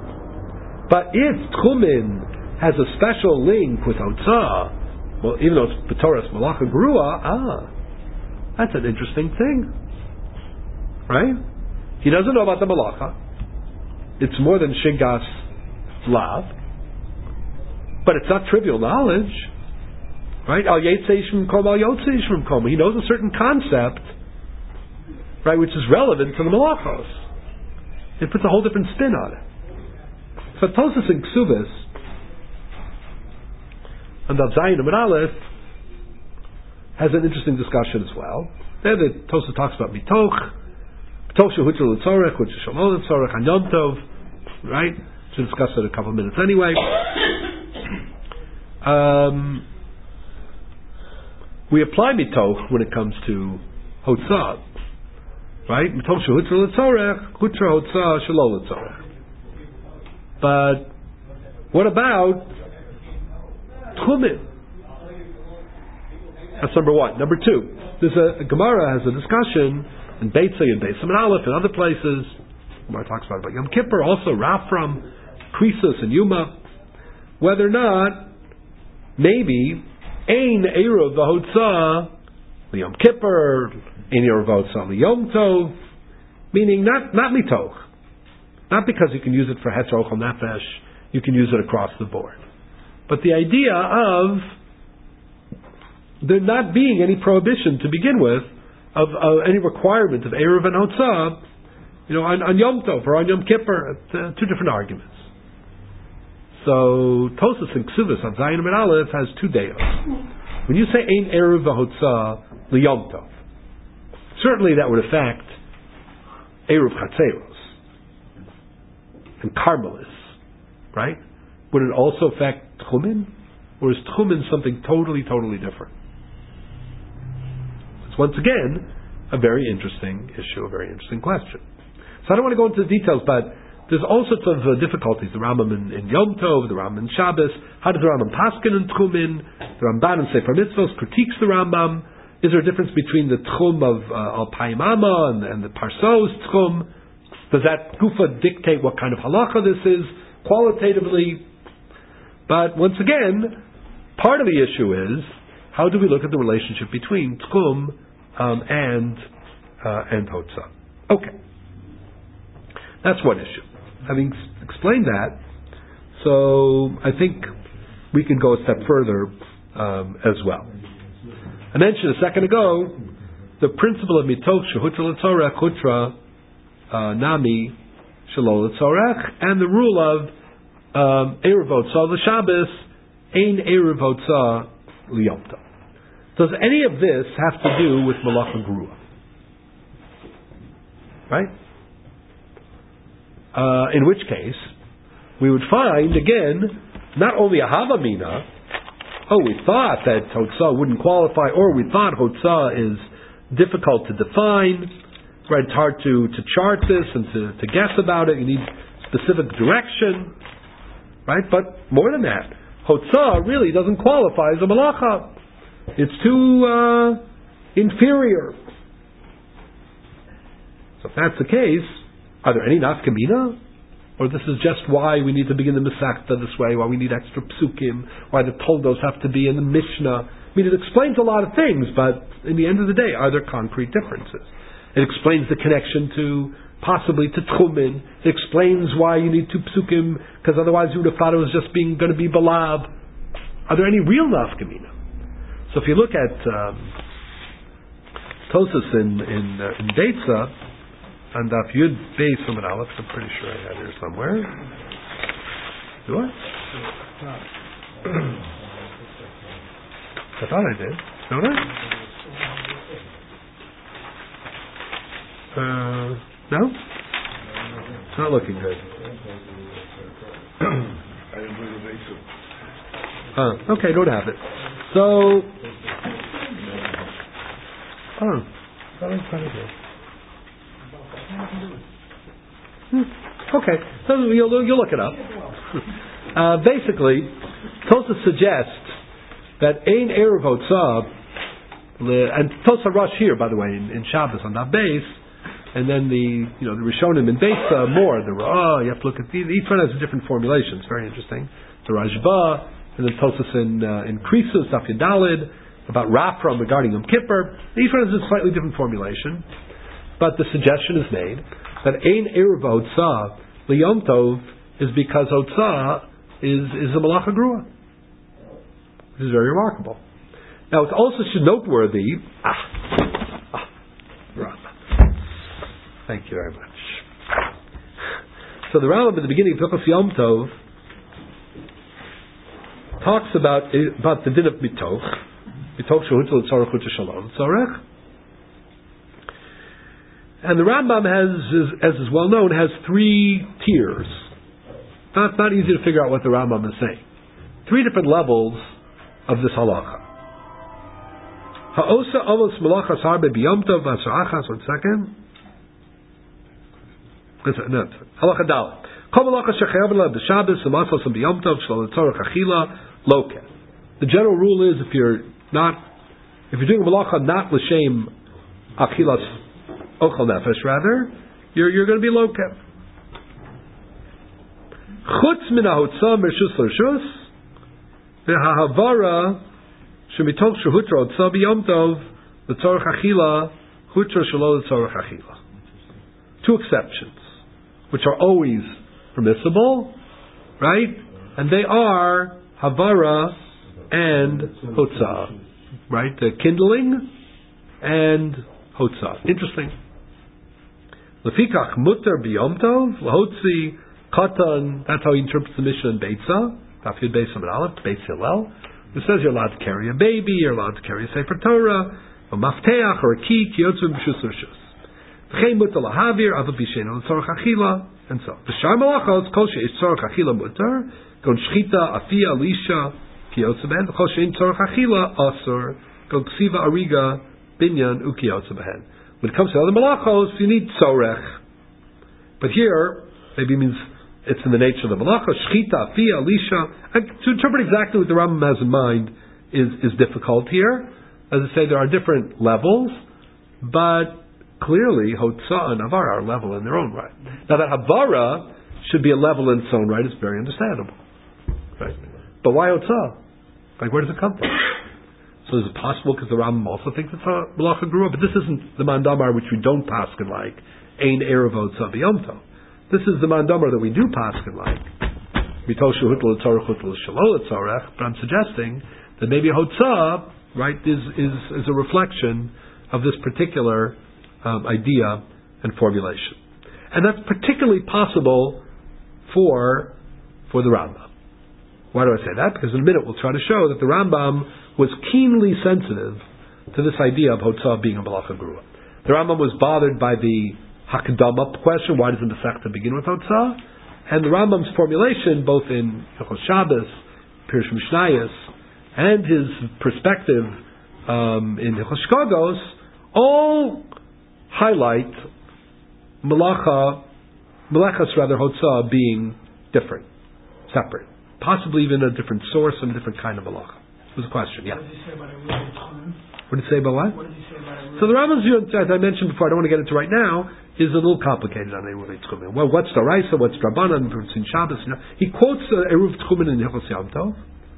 But if Tchumen has a special link with Hotzah, well, even though it's B'toras Malacha Gerua, ah, that's an interesting thing. Right? He doesn't know about the Malacha. It's more than Shiggas Lav, but it's not trivial knowledge, right? Al Yetzeish from Koma, Al Yotzeish from Koma. He knows a certain concept, right, which is relevant to the Malachos. It puts a whole different spin on it. So Tosas and Ksubis, and Dav Zayin and Aleph, has an interesting discussion as well. There, the Tosas talks about Mitoch, Mitoch Shehutzah L'Tzorech, which is Shalom L'Tzorech, and Yom Tov, right? To discuss it in a couple of minutes anyway. Um, we apply mitoch when it comes to hotzah, right? Mitoch shehutzah l'tzorech, hutzah hotzah shelo l'tzorech. But what about tchumen? That's number one. Number two, there's a, a Gemara has a discussion in Beitzah and Beis Hamon Aleph and other places. Gemara talks about, about Yom Kippur, also Rafram, Krisos and Yuma, whether or not maybe Ein Eruv V'Hotzah L'Yom Kippur, Ein Eruv V'Hotzah L'Yom Tov, meaning not not mitoch, not because you can use it for Hetzer Ochel Nefesh, you can use it across the board, but the idea of there not being any prohibition to begin with of, of any requirement of Eruv and Hotzah, you know, on, on Yom Tov or on Yom Kippur, uh, two different arguments. So Tosas and Ksubis on Zayin and Aleph has two deos. When you say Ein Eruv V'Hotzah L'Yom Tov, certainly that would affect Eruv Chatzeros and Carmelis, right? Would it also affect Tchumen? Or is Tchumen something totally, totally different? It's once again a very interesting issue, a very interesting question. So I don't want to go into the details, but there's all sorts of uh, difficulties. The Rambam in, in Yom Tov, the Rambam in Shabbos. How does the Rambam paskin in Tchumen? The Ramban in Sefer Mitzvos critiques the Rambam. Is there a difference between the Tchum of uh, Al Payim Amma and, and the Parsos Tchum? Does that Gufa dictate what kind of halacha this is qualitatively? But once again, part of the issue is how do we look at the relationship between Tchum um, and uh, and Hotzah? Okay, that's one issue. Having explained that, so I think we can go a step further um, as well. I mentioned a second ago the principle of mitoch shehutra l'tzorech hutra uh, nami shelo l'tzorech, and the rule of eruv hotzah l'Shabbos Ein Erev Hotza Liyom Tov. Does any of this have to do with Malacha Gerua? Right? Uh, in which case, we would find, again, not only a Havamina, oh, we thought that Hotza wouldn't qualify, or we thought Hotza is difficult to define, right? It's hard to, to chart this and to, to guess about it. You need specific direction, right? But more than that, Hotza really doesn't qualify as a Malacha. It's too uh, inferior. So if that's the case, are there any nafkamina? Or this is just why we need to begin the Masechta this way, why we need extra psukim, why the Toldos have to be in the Mishnah. I mean, it explains a lot of things, but in the end of the day, are there concrete differences? It explains the connection to, possibly to Tchumen. It explains why you need two psukim, because otherwise you would have thought it was just being going to be balab. Are there any real nafkamina? So if you look at um, Tosas in in, uh, in Beitza, and Daf Yud Beis Amud Aleph, I'm pretty sure I have here somewhere. Do I? I thought I did. Don't I? Uh, no? It's not looking good. Uh, okay, don't have it. So, oh, that was kind of good. Hmm. Okay, so you'll, you'll look it up. Uh, basically, Tosa suggests that Ein Erev Hotza, and Tosa Rush here, by the way, in, in Shabbos on that base, and then the you know the Rishonim in base uh, more. The oh, you have to look at the, each one has a different formulation. It's very interesting. The Rajba, and then Tosas in uh, in Krisus Daf Yudalid about Rafram regarding Yom Kippur. Each one has a slightly different formulation. But the suggestion is made that Ein Erev Hotza Liyom Tov is because Hotza is, is a Malacha Gerua. This is very remarkable. Now it's also should noteworthy. Ah, ah, Rambam. Thank you very much. So the Rambam at the beginning of Hilchos Yom Tov talks about about the din of mitoch, mitoch shehutzal tzorech hutzah shalom tzorech. And the Rambam has, as is well known, has three tiers. Not, not easy to figure out what the Rambam is saying. Three different levels of this halacha. Ha'osa avos malachas harbe b'yom tov v'asar achas. One second. No, halacha dal. Kol malachas shechayav la b'shabbos u'masas b'yom tov shlo l'tzorech achila loke. The general rule is if you're not, if you're doing a malacha not l'shem achilas Ochel nefesh, rather, you're you're going to be low kept. Chutz min ha'hotza mershus l'rshus v'ha'havara shemitoch shehutra hotza b'yom tov l'tzorech achila hutra shelo l'tzorech achila. Two exceptions, which are always permissible, right? And they are havara and hotza, right? The kindling and hotza. Interesting. Lefikach mutter b'yom tov lahotzi katan. That's how he interprets the Mishnah in Beitza. Daf Yud Beis Amud Aleph, Beis Hillel. It says you're allowed to carry a baby, you're allowed to carry a sefer Torah, a mafteach or a key, kiyotzu b'shus l'shus. V'chein mutter lahavir ava b'sheinu l'tzorech achila, and so. V'shar malachos kol she'esh tzorech achila mutter gon shchita afia alisha kiyotzu b'hen v'chol she'ein tzorech achila asur gon ksiva ariga binyan ukiyotzu b'hen. When it comes to other malachos, you need tzorech. But here, maybe it means it's in the nature of the malacha, shchita, afia, alisha. And to interpret exactly what the Rambam has in mind is, is difficult here. As I say, there are different levels, but clearly, hotza and havara are level in their own right. Now that havara should be a level in its own right is very understandable. Right? But why hotza? Like, where does it come from? So is it possible because the Rambam also thinks it's a malacha gerua? But this isn't the mandamar which we don't paskin like. Ein erev hotza b'yom tov. This is the mandamar that we do paskin like. Mitoch shehutl l'tzorech hutl l'shelo l'tzorech. But I'm suggesting that maybe hotza, right, is is is a reflection of this particular um, idea and formulation, and that's particularly possible for for the Rambam. Why do I say that? Because in a minute we'll try to show that the Rambam was keenly sensitive to this idea of Hotzah being a Malacha Grua. The Rambam was bothered by the Hakdama question, why does the Masechta begin with Hotzah? And the Rambam's formulation, both in Hilchos Shabbos, Pirush Mishnayos, and his perspective um, in Hilchos Shkados, all highlight Malacha, Malachas rather, Hotzah being different, separate. Possibly even a different source and a different kind of Malacha. It was a question, yeah. What did he say about Eruv? What did he say about what? What did he say about Eruv? So the Rambam's view, as I mentioned before, I don't want to get into right now, is a little complicated on Eruv Tchumen. Well, what's the Raisa, what's Drabanan, what's in Shabbos? You know, he quotes uh, Eruv Tchumen in Hilchos Yom Tov.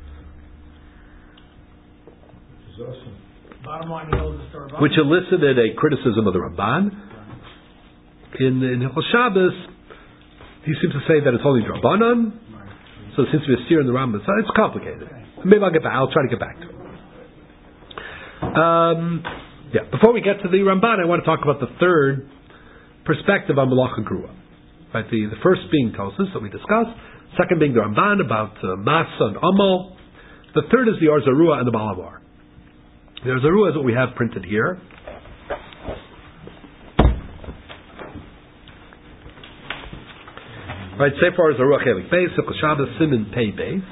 Awesome. Bottom line, he holds the story. Which elicited a criticism of the Ramban. In, in Hilchos Shabbos, he seems to say that it's only Drabanan, so it seems to be a steer in the Rambam. So it's complicated. Maybe I'll get back. I'll try to get back to it. Um, yeah. Before we get to the Ramban, I want to talk about the third perspective on Malacha Grua. Right. The the first being Tosus that we discussed. Second being the Ramban about uh, Masa and Amal. The third is the Or Zarua and the Balamar. The Or Zarua is what we have printed here. Right, Sefer Or Zarua Chelik Beis, Hilchos Shabbos Siman Pei Beis.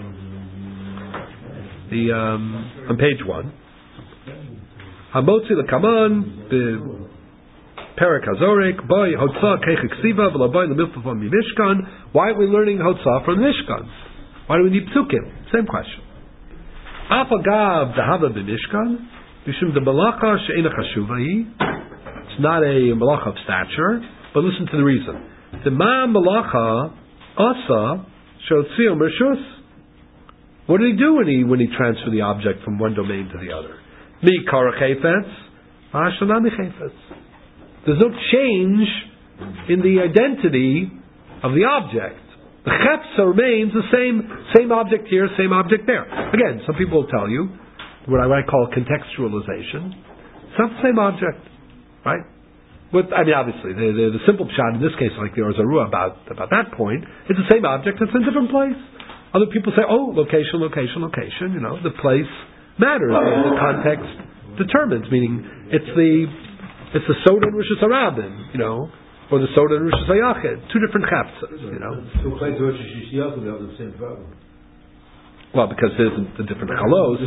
The um, on page one. Hamotzi lekaman the Perek Hazorik Boy Hotzah Keich Ksiva V'Laboy Lemilfavon Mimishkan. Why are we learning Hotzah from the Mishkan? Why do we need Psukim? Same question. Afagav Dahava B'Mishkan Mishum the Malacha She'ena Chashuvahi. It's not a Malacha of stature, but listen to the reason. The Ma Malacha Asa Shotziyom Rishus. What did he do when he when he transferred the object from one domain to the other? Mi kara chayfetz, ha'ashanami chayfetz. There's no change in the identity of the object. The chepsa remains the same same object here, same object there. Again, some people will tell you what I might call contextualization. It's not the same object, right? With, I mean, obviously, the, the, the simple pshat in this case, like the Or Zarua about about that point, it's the same object, it's in a different place. Other people say, oh, location, location, location, you know, the place matters. The context determines, meaning it's the it's the Soda and Rosh Hashanah, you know, or the Soda and Rosh Hashanah, two different chapsas, you know. Two places Rosh Hashanah have the same problem. Well, because there's the different chalos.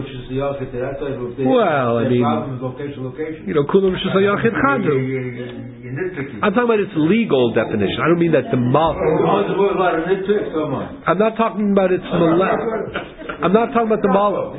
Well, I mean, location, location. You know, Kula Rosh Hashanah Chadu. I'm talking about its legal definition. I don't mean that the mal. I'm not talking about its male. I'm not talking about the mal.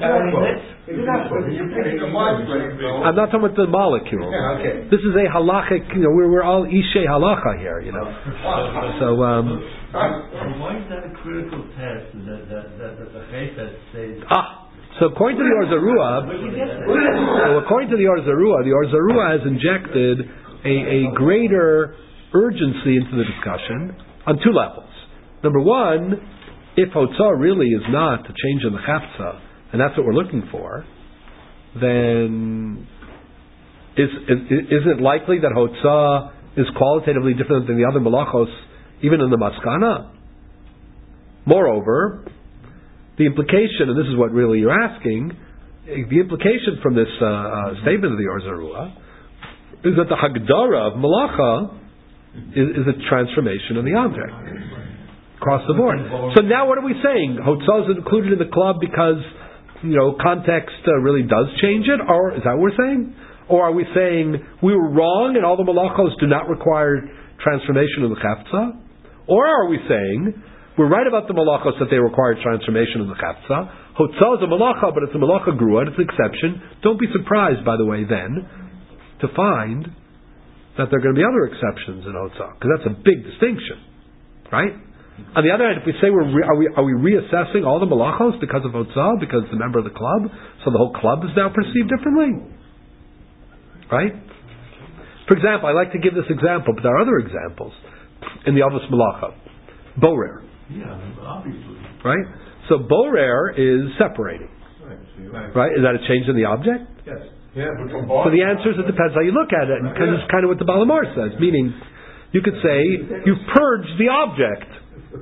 I'm not talking about the molecule. This is a halachic. You know, we're we're all ishe halacha here. You know, so. Um, Why is that a critical test that that that, that the Chayfetz says? Ah, so according to the Or Zarua, so according to the Or Zarua, the Or Zarua has injected a, a greater urgency into the discussion on two levels. Number one, if Hotzah really is not a change in the Chafza, and that's what we're looking for, then is, is, isn't it likely that Hotzah is qualitatively different than the other Malachos, even in the Maskana? Moreover, the implication, and this is what really you're asking, the implication from this uh, uh, statement of the Or Zarua is that the Hagdara of Malacha is, is a transformation of the object across the board. So now what are we saying? Hotzah is included in the club because, you know, context uh, really does change it? Or is that what we're saying? Or are we saying we were wrong and all the Malachos do not require transformation of the Chafza? Or are we saying we're right about the Malachos that they require transformation of the Chafza? Hotzah is a Malacha, but it's a Malacha Grua, it's an exception. Don't be surprised, by the way, then, to find that there are going to be other exceptions in Hotzah, because that's a big distinction, right? On the other hand, if we say we're re- are we are we reassessing all the Malachos because of Hotzah, because it's a member of the club, so the whole club is now perceived differently, right? For example, I like to give this example, but there are other examples in the Avos Malacha. Borer. Yeah, obviously. Right? So Borer is separating. Right? Is that a change in the object? Yes. Yeah. So the answer is it depends how you look at it, because it's kind of what the Balamar says, meaning you could say you've purged the object.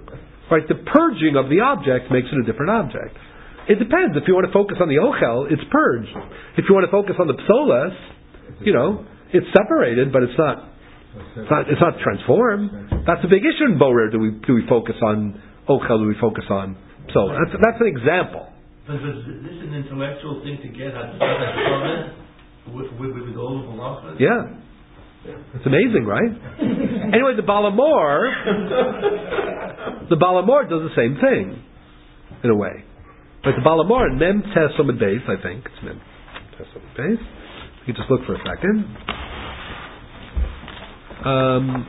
Right? The purging of the object makes it a different object. It depends. If you want to focus on the ochel, it's purged. If you want to focus on the psolas, you know, it's separated, but it's not. It's not, it's not transformed. That's a big issue in Borer. Do we do we focus on ochel? Do we focus on psolas? That's that's an example. But is this an intellectual thing to get at with, with, with all the halachas? Yeah. It's amazing, right? Anyway, the Balamor, the Balamor does the same thing, in a way. But the Balamor in Mem Tes Omid Beis, I think it's Mem Tes Omid Beis. You can just look for a second. Um,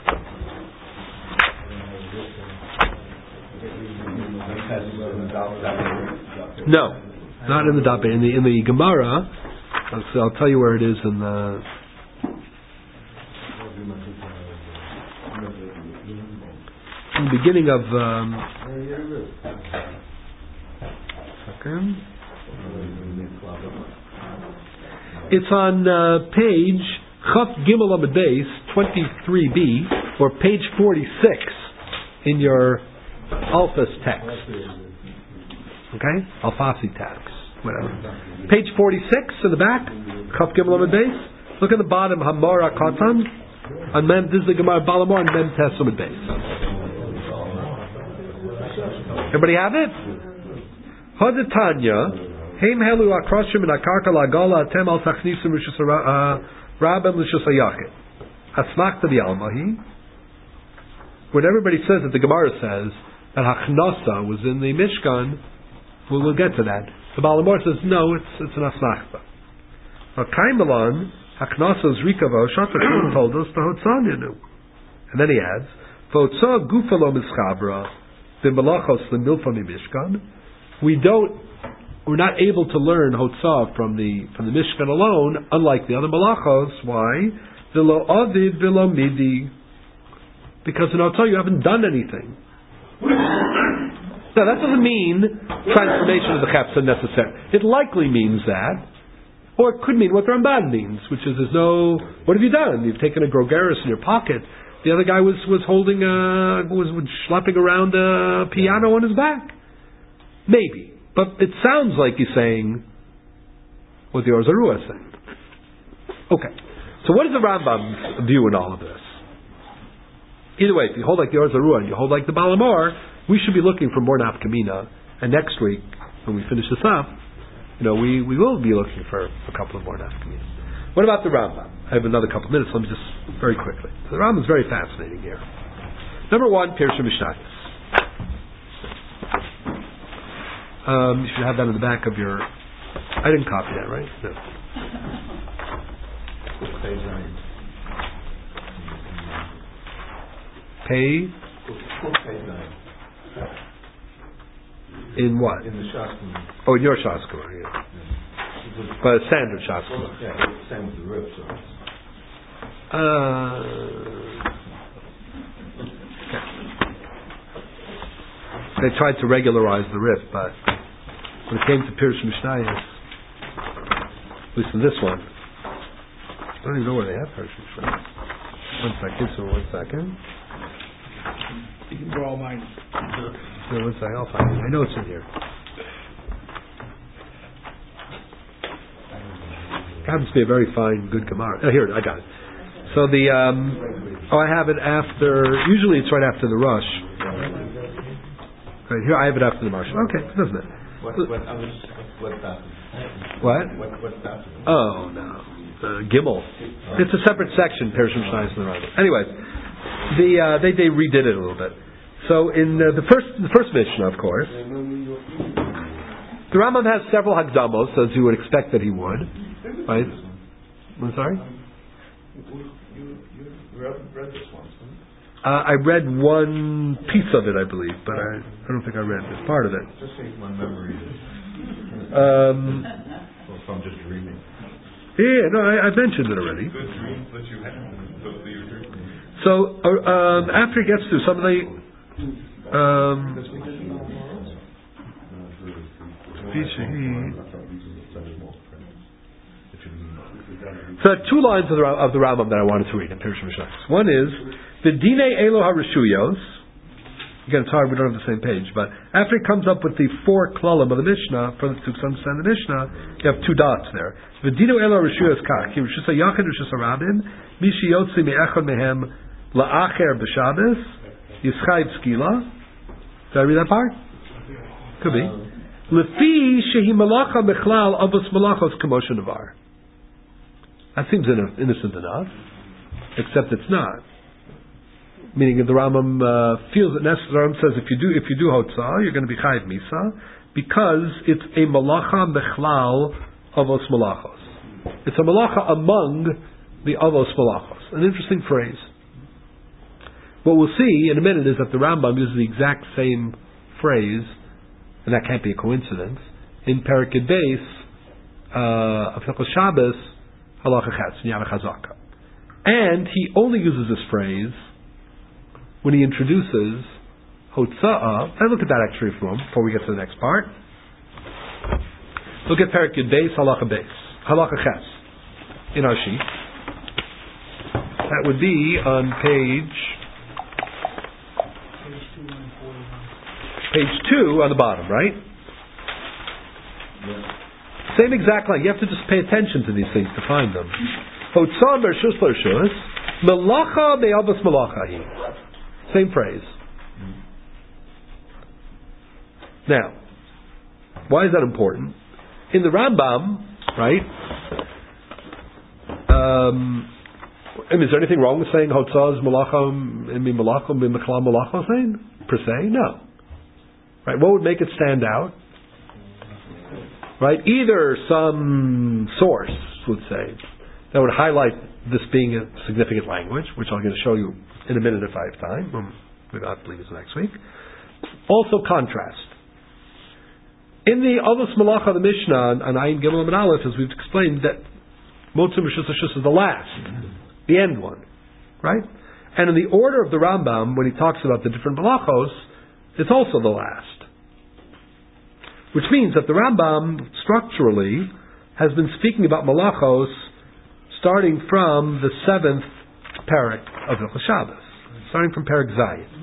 no, not in the Dabe. In the in the Gemara, I'll, I'll tell you where it is in the. In the beginning of um, second. It's on uh, page Chaf Gimel Amud Beis twenty-three b, or page forty-six in your Alphas text. Okay, Alphasi text, whatever. Page forty-six in the back, Chaf Gimel Amud Beis. Look at the bottom, Hamara Katan. And Mem, this is the Gemara Balamor and Mem Tes Amud Beis. Everybody have it? Hadatanya, Heim Helu Akroshim and Akarka Lagala Atem Al Tachnisim Rishus Rabem Rishus Ayachid. Asmachta B'Almahi. When everybody says that the Gemara says that Hachnasa was in the Mishkan, we'll, we'll get to that. The Balamor says no, it's it's an Asmachta. Now Kaimalan Hachnasa is Rikavo Shatakun told us the Hotzanya knew. And then he adds, Votza Gufalo Mischabra. We don't, we're not able to learn Hotzah from the from the Mishkan alone, unlike the other Malachos. Why? V'lo avid v'lo midi. Because in Hotzah you haven't done anything. Now that doesn't mean transformation of the Chepsa necessary. It likely means that, or it could mean what the Ramban means, which is there's no. What have you done? You've taken a grogeris in your pocket. The other guy was, was holding a, was, was schlepping around a piano on his back. Maybe. But it sounds like he's saying what the Or Zarua is saying. Okay. So what is the Rambam's view in all of this? Either way, if you hold like the Or Zarua and you hold like the Balamor, we should be looking for more nafkamina. And next week, when we finish this up, you know, we, we will be looking for a couple of more nafkamina. What about the Rambam? I have another couple of minutes, let me just, very quickly. So the Rambam is very fascinating here. Number one, Pirush Mishnayos. Um, you should have that in the back of your, I didn't copy that, right? No. Page nine. Pay? Page nine. In what? In the Shaskum. Oh, in your Shaskuma, yeah. But a standard Shaskuma. Yeah, same with the rib, so. Uh, they tried to regularize the riff, but when it came to Pirush Mishnayos, at least in this one, I don't even know where they have Pirush Mishnayos. One second, so one second. You can borrow mine. No, one second, I'll find it. I know it's in here. It happens to be a very fine, good Gemara. Oh, here, I got it. So the, um, oh, I have it after, usually it's right after the Rush. Right here, I have it after the Rush. Okay, doesn't it? What, what, I was, what that? What? What, what that? Oh, no. Uh, Gimel. It's a separate section, Pirush Mishnayos and the Rambam. Anyways, the, uh, they, they redid it a little bit. So in uh, the first, the first Mishnah, of course, the Rambam has several Hagdamos, as you would expect that he would. Right? I'm sorry? You, you read, read this one, huh? Uh, I read one piece of it, I believe, but I, I don't think I read this part of it. Just see if my memory is. Um, Well, if I'm just dreaming. yeah, no, I, I mentioned it already. Good dreams that you had. Hopefully you dream. So, uh, um, after he gets through some of the, um, so there are two lines of the, of the Rambam that I wanted to read in Pirush Mishnayos. One is the Dine Elo HaRishuyos, again, it's hard, we don't have the same page, but after he comes up with the four klalim of the Mishnah, for the to understand the Mishnah, you have two dots there. V'dinu elo rishuyas kach, ki rishus ha'yachid rishus ha'rabim, mishi yotzi me'echad mehem la'acher b'Shabbos, yischayv skila. Did I read that part? Could be. Lefi shehi malacha mechlal avos malachos k'moshe navar. That seems innocent enough, except it's not. Meaning, the Rambam uh, feels it necessary. The Rambam says if you do if you do hotzah, you're going to be chayiv misa because it's a malacha mechlal avos malachos. It's a malacha among the avos malachos. An interesting phrase. What we'll see in a minute is that the Rambam uses the exact same phrase, and that can't be a coincidence, in Perek Beis uh, of Hilchos Shabbos, halacha ches, Nyana Chazaka. And he only uses this phrase when he introduces Hotza'ah. Let's look at that actually for him before we get to the next part. Look at Perek Beis, halacha Beis, halacha ches, in our sheet. That would be on page Page two on the bottom, right? Yeah. Same exact line. You have to just pay attention to these things to find them. Hotzah mershus l'rshus, melacha me'avos melachahi. Same phrase. Now, why is that important? In the Rambam, right? Um, I mean, is there anything wrong with saying Hotzah is melacha and mi melacha mi mechla melacha saying per se? No. Right, what would make it stand out? Right, either some source would say that would highlight this being a significant language, which I'm going to show you in a minute if I have time. Um, maybe I believe it's next week. Also, contrast. In the Avos Malacha, the Mishnah, and Ayin Gimel and Aleph, as we've explained, that Motzim Rishus Hashus is the last, the end one, right? And in the order of the Rambam, when he talks about the different malachos, it's also the last. Which means that the Rambam, structurally, has been speaking about malachos starting from the seventh parak of Hilchos Shabbos, starting from Parak Zayin.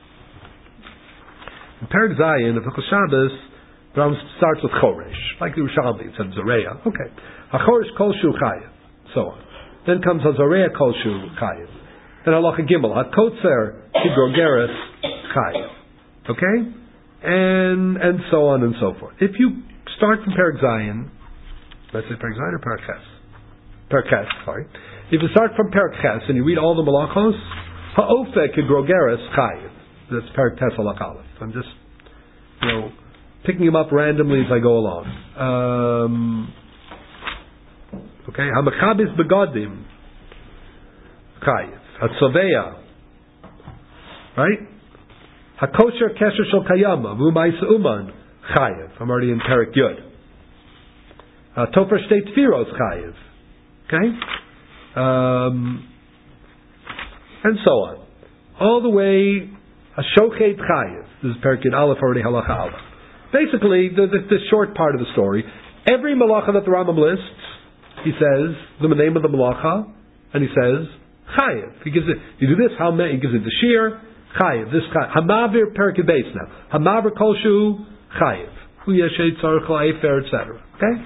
In Parak Zayin of Hilchos Shabbos, the Rambam starts with Choresh, like the Yerushalmi, it said Zoreya. Okay. HaChoresh Kol Shu Chayev, so on. Then comes HaZoreya Kol Shu Chayev. Then Halacha Gimel, HaKotzer Hidrogeres Chayev. Okay? And and so on and so forth. If you start from Perek Zayin, let's say Perek Zayin or Perek Ches? Perek Ches, sorry. If you start from Perek Ches and you read all the malachos, Ha'ofek Hidrogeres Chayiv. That's Perek Ches Halach Aleph. I'm just, you know, picking them up randomly as I go along. Um, okay? Ha'mechabis Begadim Chayiv. Ha'tzoveya. Right? HaKosher Kesher Shel Kayama, V'umayis Uman, Chayev. I'm already in Perek Yud. Uh, Tofer Shtei Tfiros, Chayev. Okay? Um, and so on. All the way, Hashochet Chayev. This is Perek Yud Aleph, already Halacha Aleph. Basically, the, the, the short part of the story, every malacha that the Rambam lists, he says the name of the malacha, and he says, Chayev. He gives it, you do this, how many, he gives it the shear, Chayiv, this Chayiv. Hamavir Perek Beis now. Hamavir Kolshu Chayiv. Hu Yeshet Tzarech La'efer, et cetera. Okay?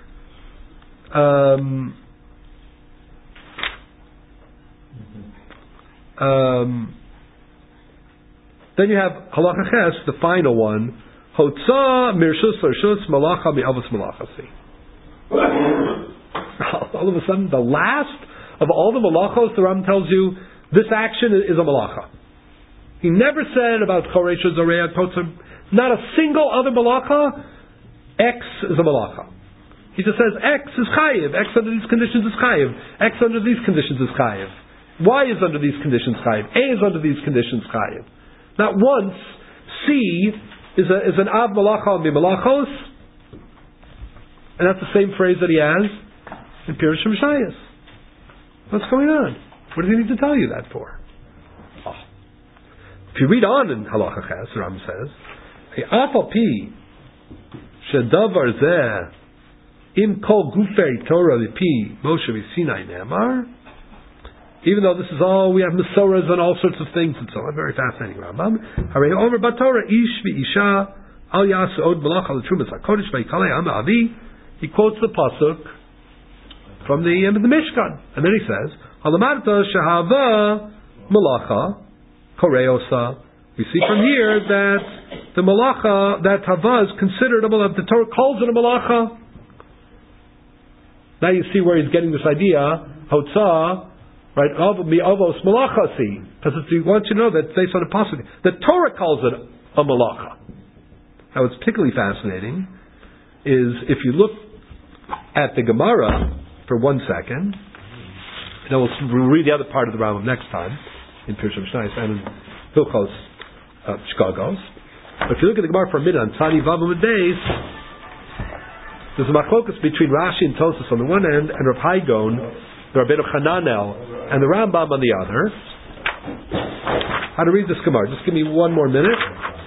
Um, um, then you have Halacha Ches, the final one. Hotzah Mirshus L'Rshus Malacha Mi'avos Malachasi. All of a sudden, the last of all the malachos, the Ram tells you, this action is a malacha. He never said about Choresh or Zoreya, Kotzer, not a single other malacha, X is a malacha. He just says X is chayiv, X under these conditions is chayiv, X under these conditions is chayiv, Y is under these conditions chayiv, A is under these conditions chayiv. Not once, C is, a, is an av malacha mi malachos, and that's the same phrase that he has in Pirush Mishayos. What's going on? What does he need to tell you that for? If you read on in Halacha Ches, the Ram says, "Afal pi shedavar zeh im kol gufei Torah lipi Moshe v'Sinai ne'amar." Even though this is all, we have Masoras and all sorts of things and so on. Very fascinating Rambam. Harei Omer Batorah Ish v'Isha Al Yasu Od Malach Al Trumas HaKodesh V'Yikalei Am Avi. He quotes the pasuk from the end of the Mishkan, and then he says, Halamarta Shahava Malacha Koreosa. We see from here that the Malacha, that Hava is considered a Malacha. The Torah calls it a Malacha. Now you see where he's getting this idea, Hotzah, right? Mi Avos Malachasi, because he wants you to know that based on the pasuk, the Torah calls it a Malacha. Now what's particularly fascinating is if you look at the Gemara for one second, and then we'll read the other part of the Rambam next time in Pirush Mishnayos and in Hilchos uh, Shkagos. But if you look at the Gemara for a minute on Tzadi Vav Amud Beis, there's a machlokus between Rashi and Tosfos on the one end and Rav Hai Gaon, the Rabbeinu Hananel, and the Rambam on the other. How to read this Gemara? Just give me one more minute.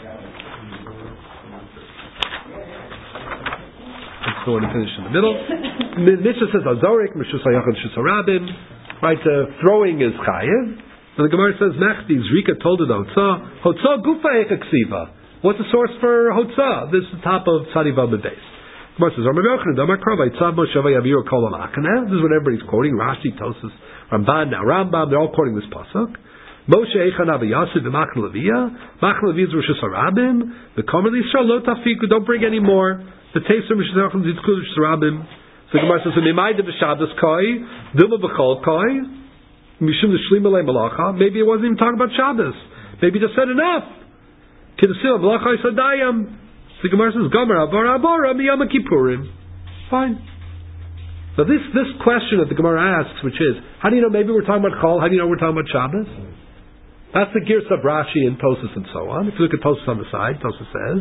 So when you finish in the middle, Mishnah says Azorik, Mishus Hayachad Shus Harabim, right? Uh, throwing is chayiv. And the Gemara says Mechti Zrika told it Hotzah. Hotzah Gufa Echak. What's the source for Hotzah? This is the top of Tzadi Vav Amud Beis. Gemara says Amar Yochanan Damar Kravai Tzav Moshe Yaviru Kol Alakana. This is what everybody's quoting. Rashi, Tosfos, Ramban, now Rambam. They're all quoting this pasuk. Moshe Echan Aviyasid v'Machna Leviyah. Machna Leviyah is Rosh Hashanah. The Komer Yisrael Lo Tafiku. Don't bring any more. The taste of Mishzachim Zitzkulish Sarabim. So the Gemara says, "Mimayde b'Shabbos koi, Dilma b'Chol koi, Mishum l'Shlim alei Malacha." Maybe it wasn't even talking about Shabbos. Maybe it just said enough. Kiddusim Malacha Yisadayam. So the Gemara says, "Gomer Abara Abara Miyam Kippurim." Fine. So this this question that the Gemara asks, which is, how do you know? Maybe we're talking about Chol. How do you know we're talking about Shabbos? That's the Girsa of Rashi and Tosfos and so on. If you look at Tosfos on the side, Tosfos says.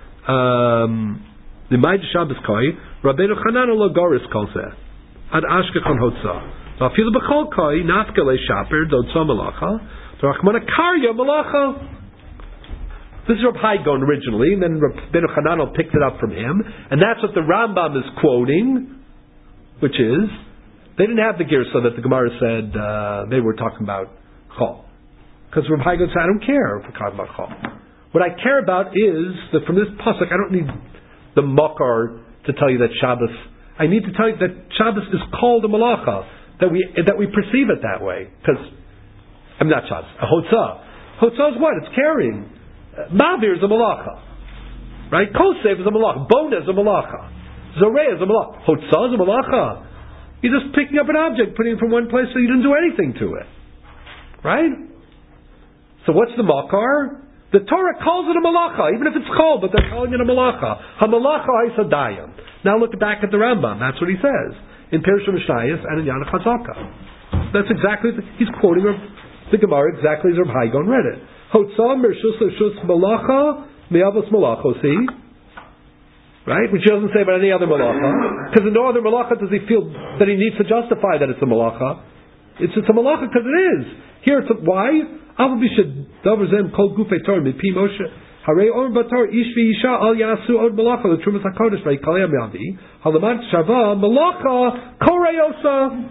Um, The Maid Shabbos Koi, Rabbeinu Chanan lo Goris Kolzeh, Ad Ashkechon Hotzah. So Afilu B'Chol Koi, Natkele Shaper, Dotzah Malacha, Rachmana Karya Malacha. This is Rab Hai Gaon originally, and then Rabbeinu Chanan picked it up from him, and that's what the Rambam is quoting, which is, they didn't have the Girsa that the Gemara said uh, they were talking about Chol. Because Rab Hai Gaon said, I don't care if we're talking about Chol. What I care about is that from this pasuk, I don't need the makar to tell you that Shabbos. I need to tell you that Shabbos is called a malacha, that we that we perceive it that way. Because I'm not Shabbos. A hotzah. Hotzah is what? It's carrying. Uh, Mavir is a malacha, right? Kosev is a malacha. Bona is a malacha. Zoreh is a malacha. Hotzah is a malacha. You're just picking up an object, putting it from one place, so you didn't do anything to it, right? So what's the makar? The Torah calls it a malacha, even if it's called, but they're calling it a malacha. Ha-malacha ha'is-hadayim. Now look back at the Rambam. That's what he says in Pirush Mishnayos and in Yana Chazaka. That's exactly, he's quoting the Gemara exactly as Rab Hai Gaon read it. Hotzah mershus l'shus malacha mi'avos malachosi. Right? Which he doesn't say about any other malacha. Because in no other malacha does he feel that he needs to justify that it's a malacha. It's, it's a malacha because it is. Here it's a, why? Avu b'shad davar zem kol gufei Torah mipi Moshe harei or bator ish v'isha al yasu od malacha l'trumas hakodesh v'yikalei ha'me'avi halamat shava malacha koreyosa.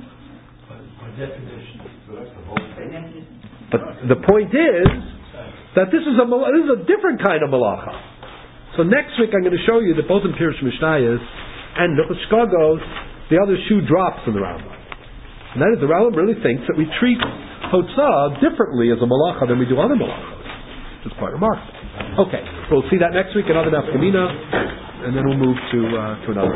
But the point is that this is a this is a different kind of malacha. So next week I'm going to show you that both in Pirush Mishnayos and Hilchos Shkagos the other shoe drops in the Rambam. And that is, the Rambam really thinks that we treat Hotzah differently as a malacha than we do other malachas. Which is quite remarkable. Okay, we'll see that next week, another nafkamina, and then we'll move to uh, to another.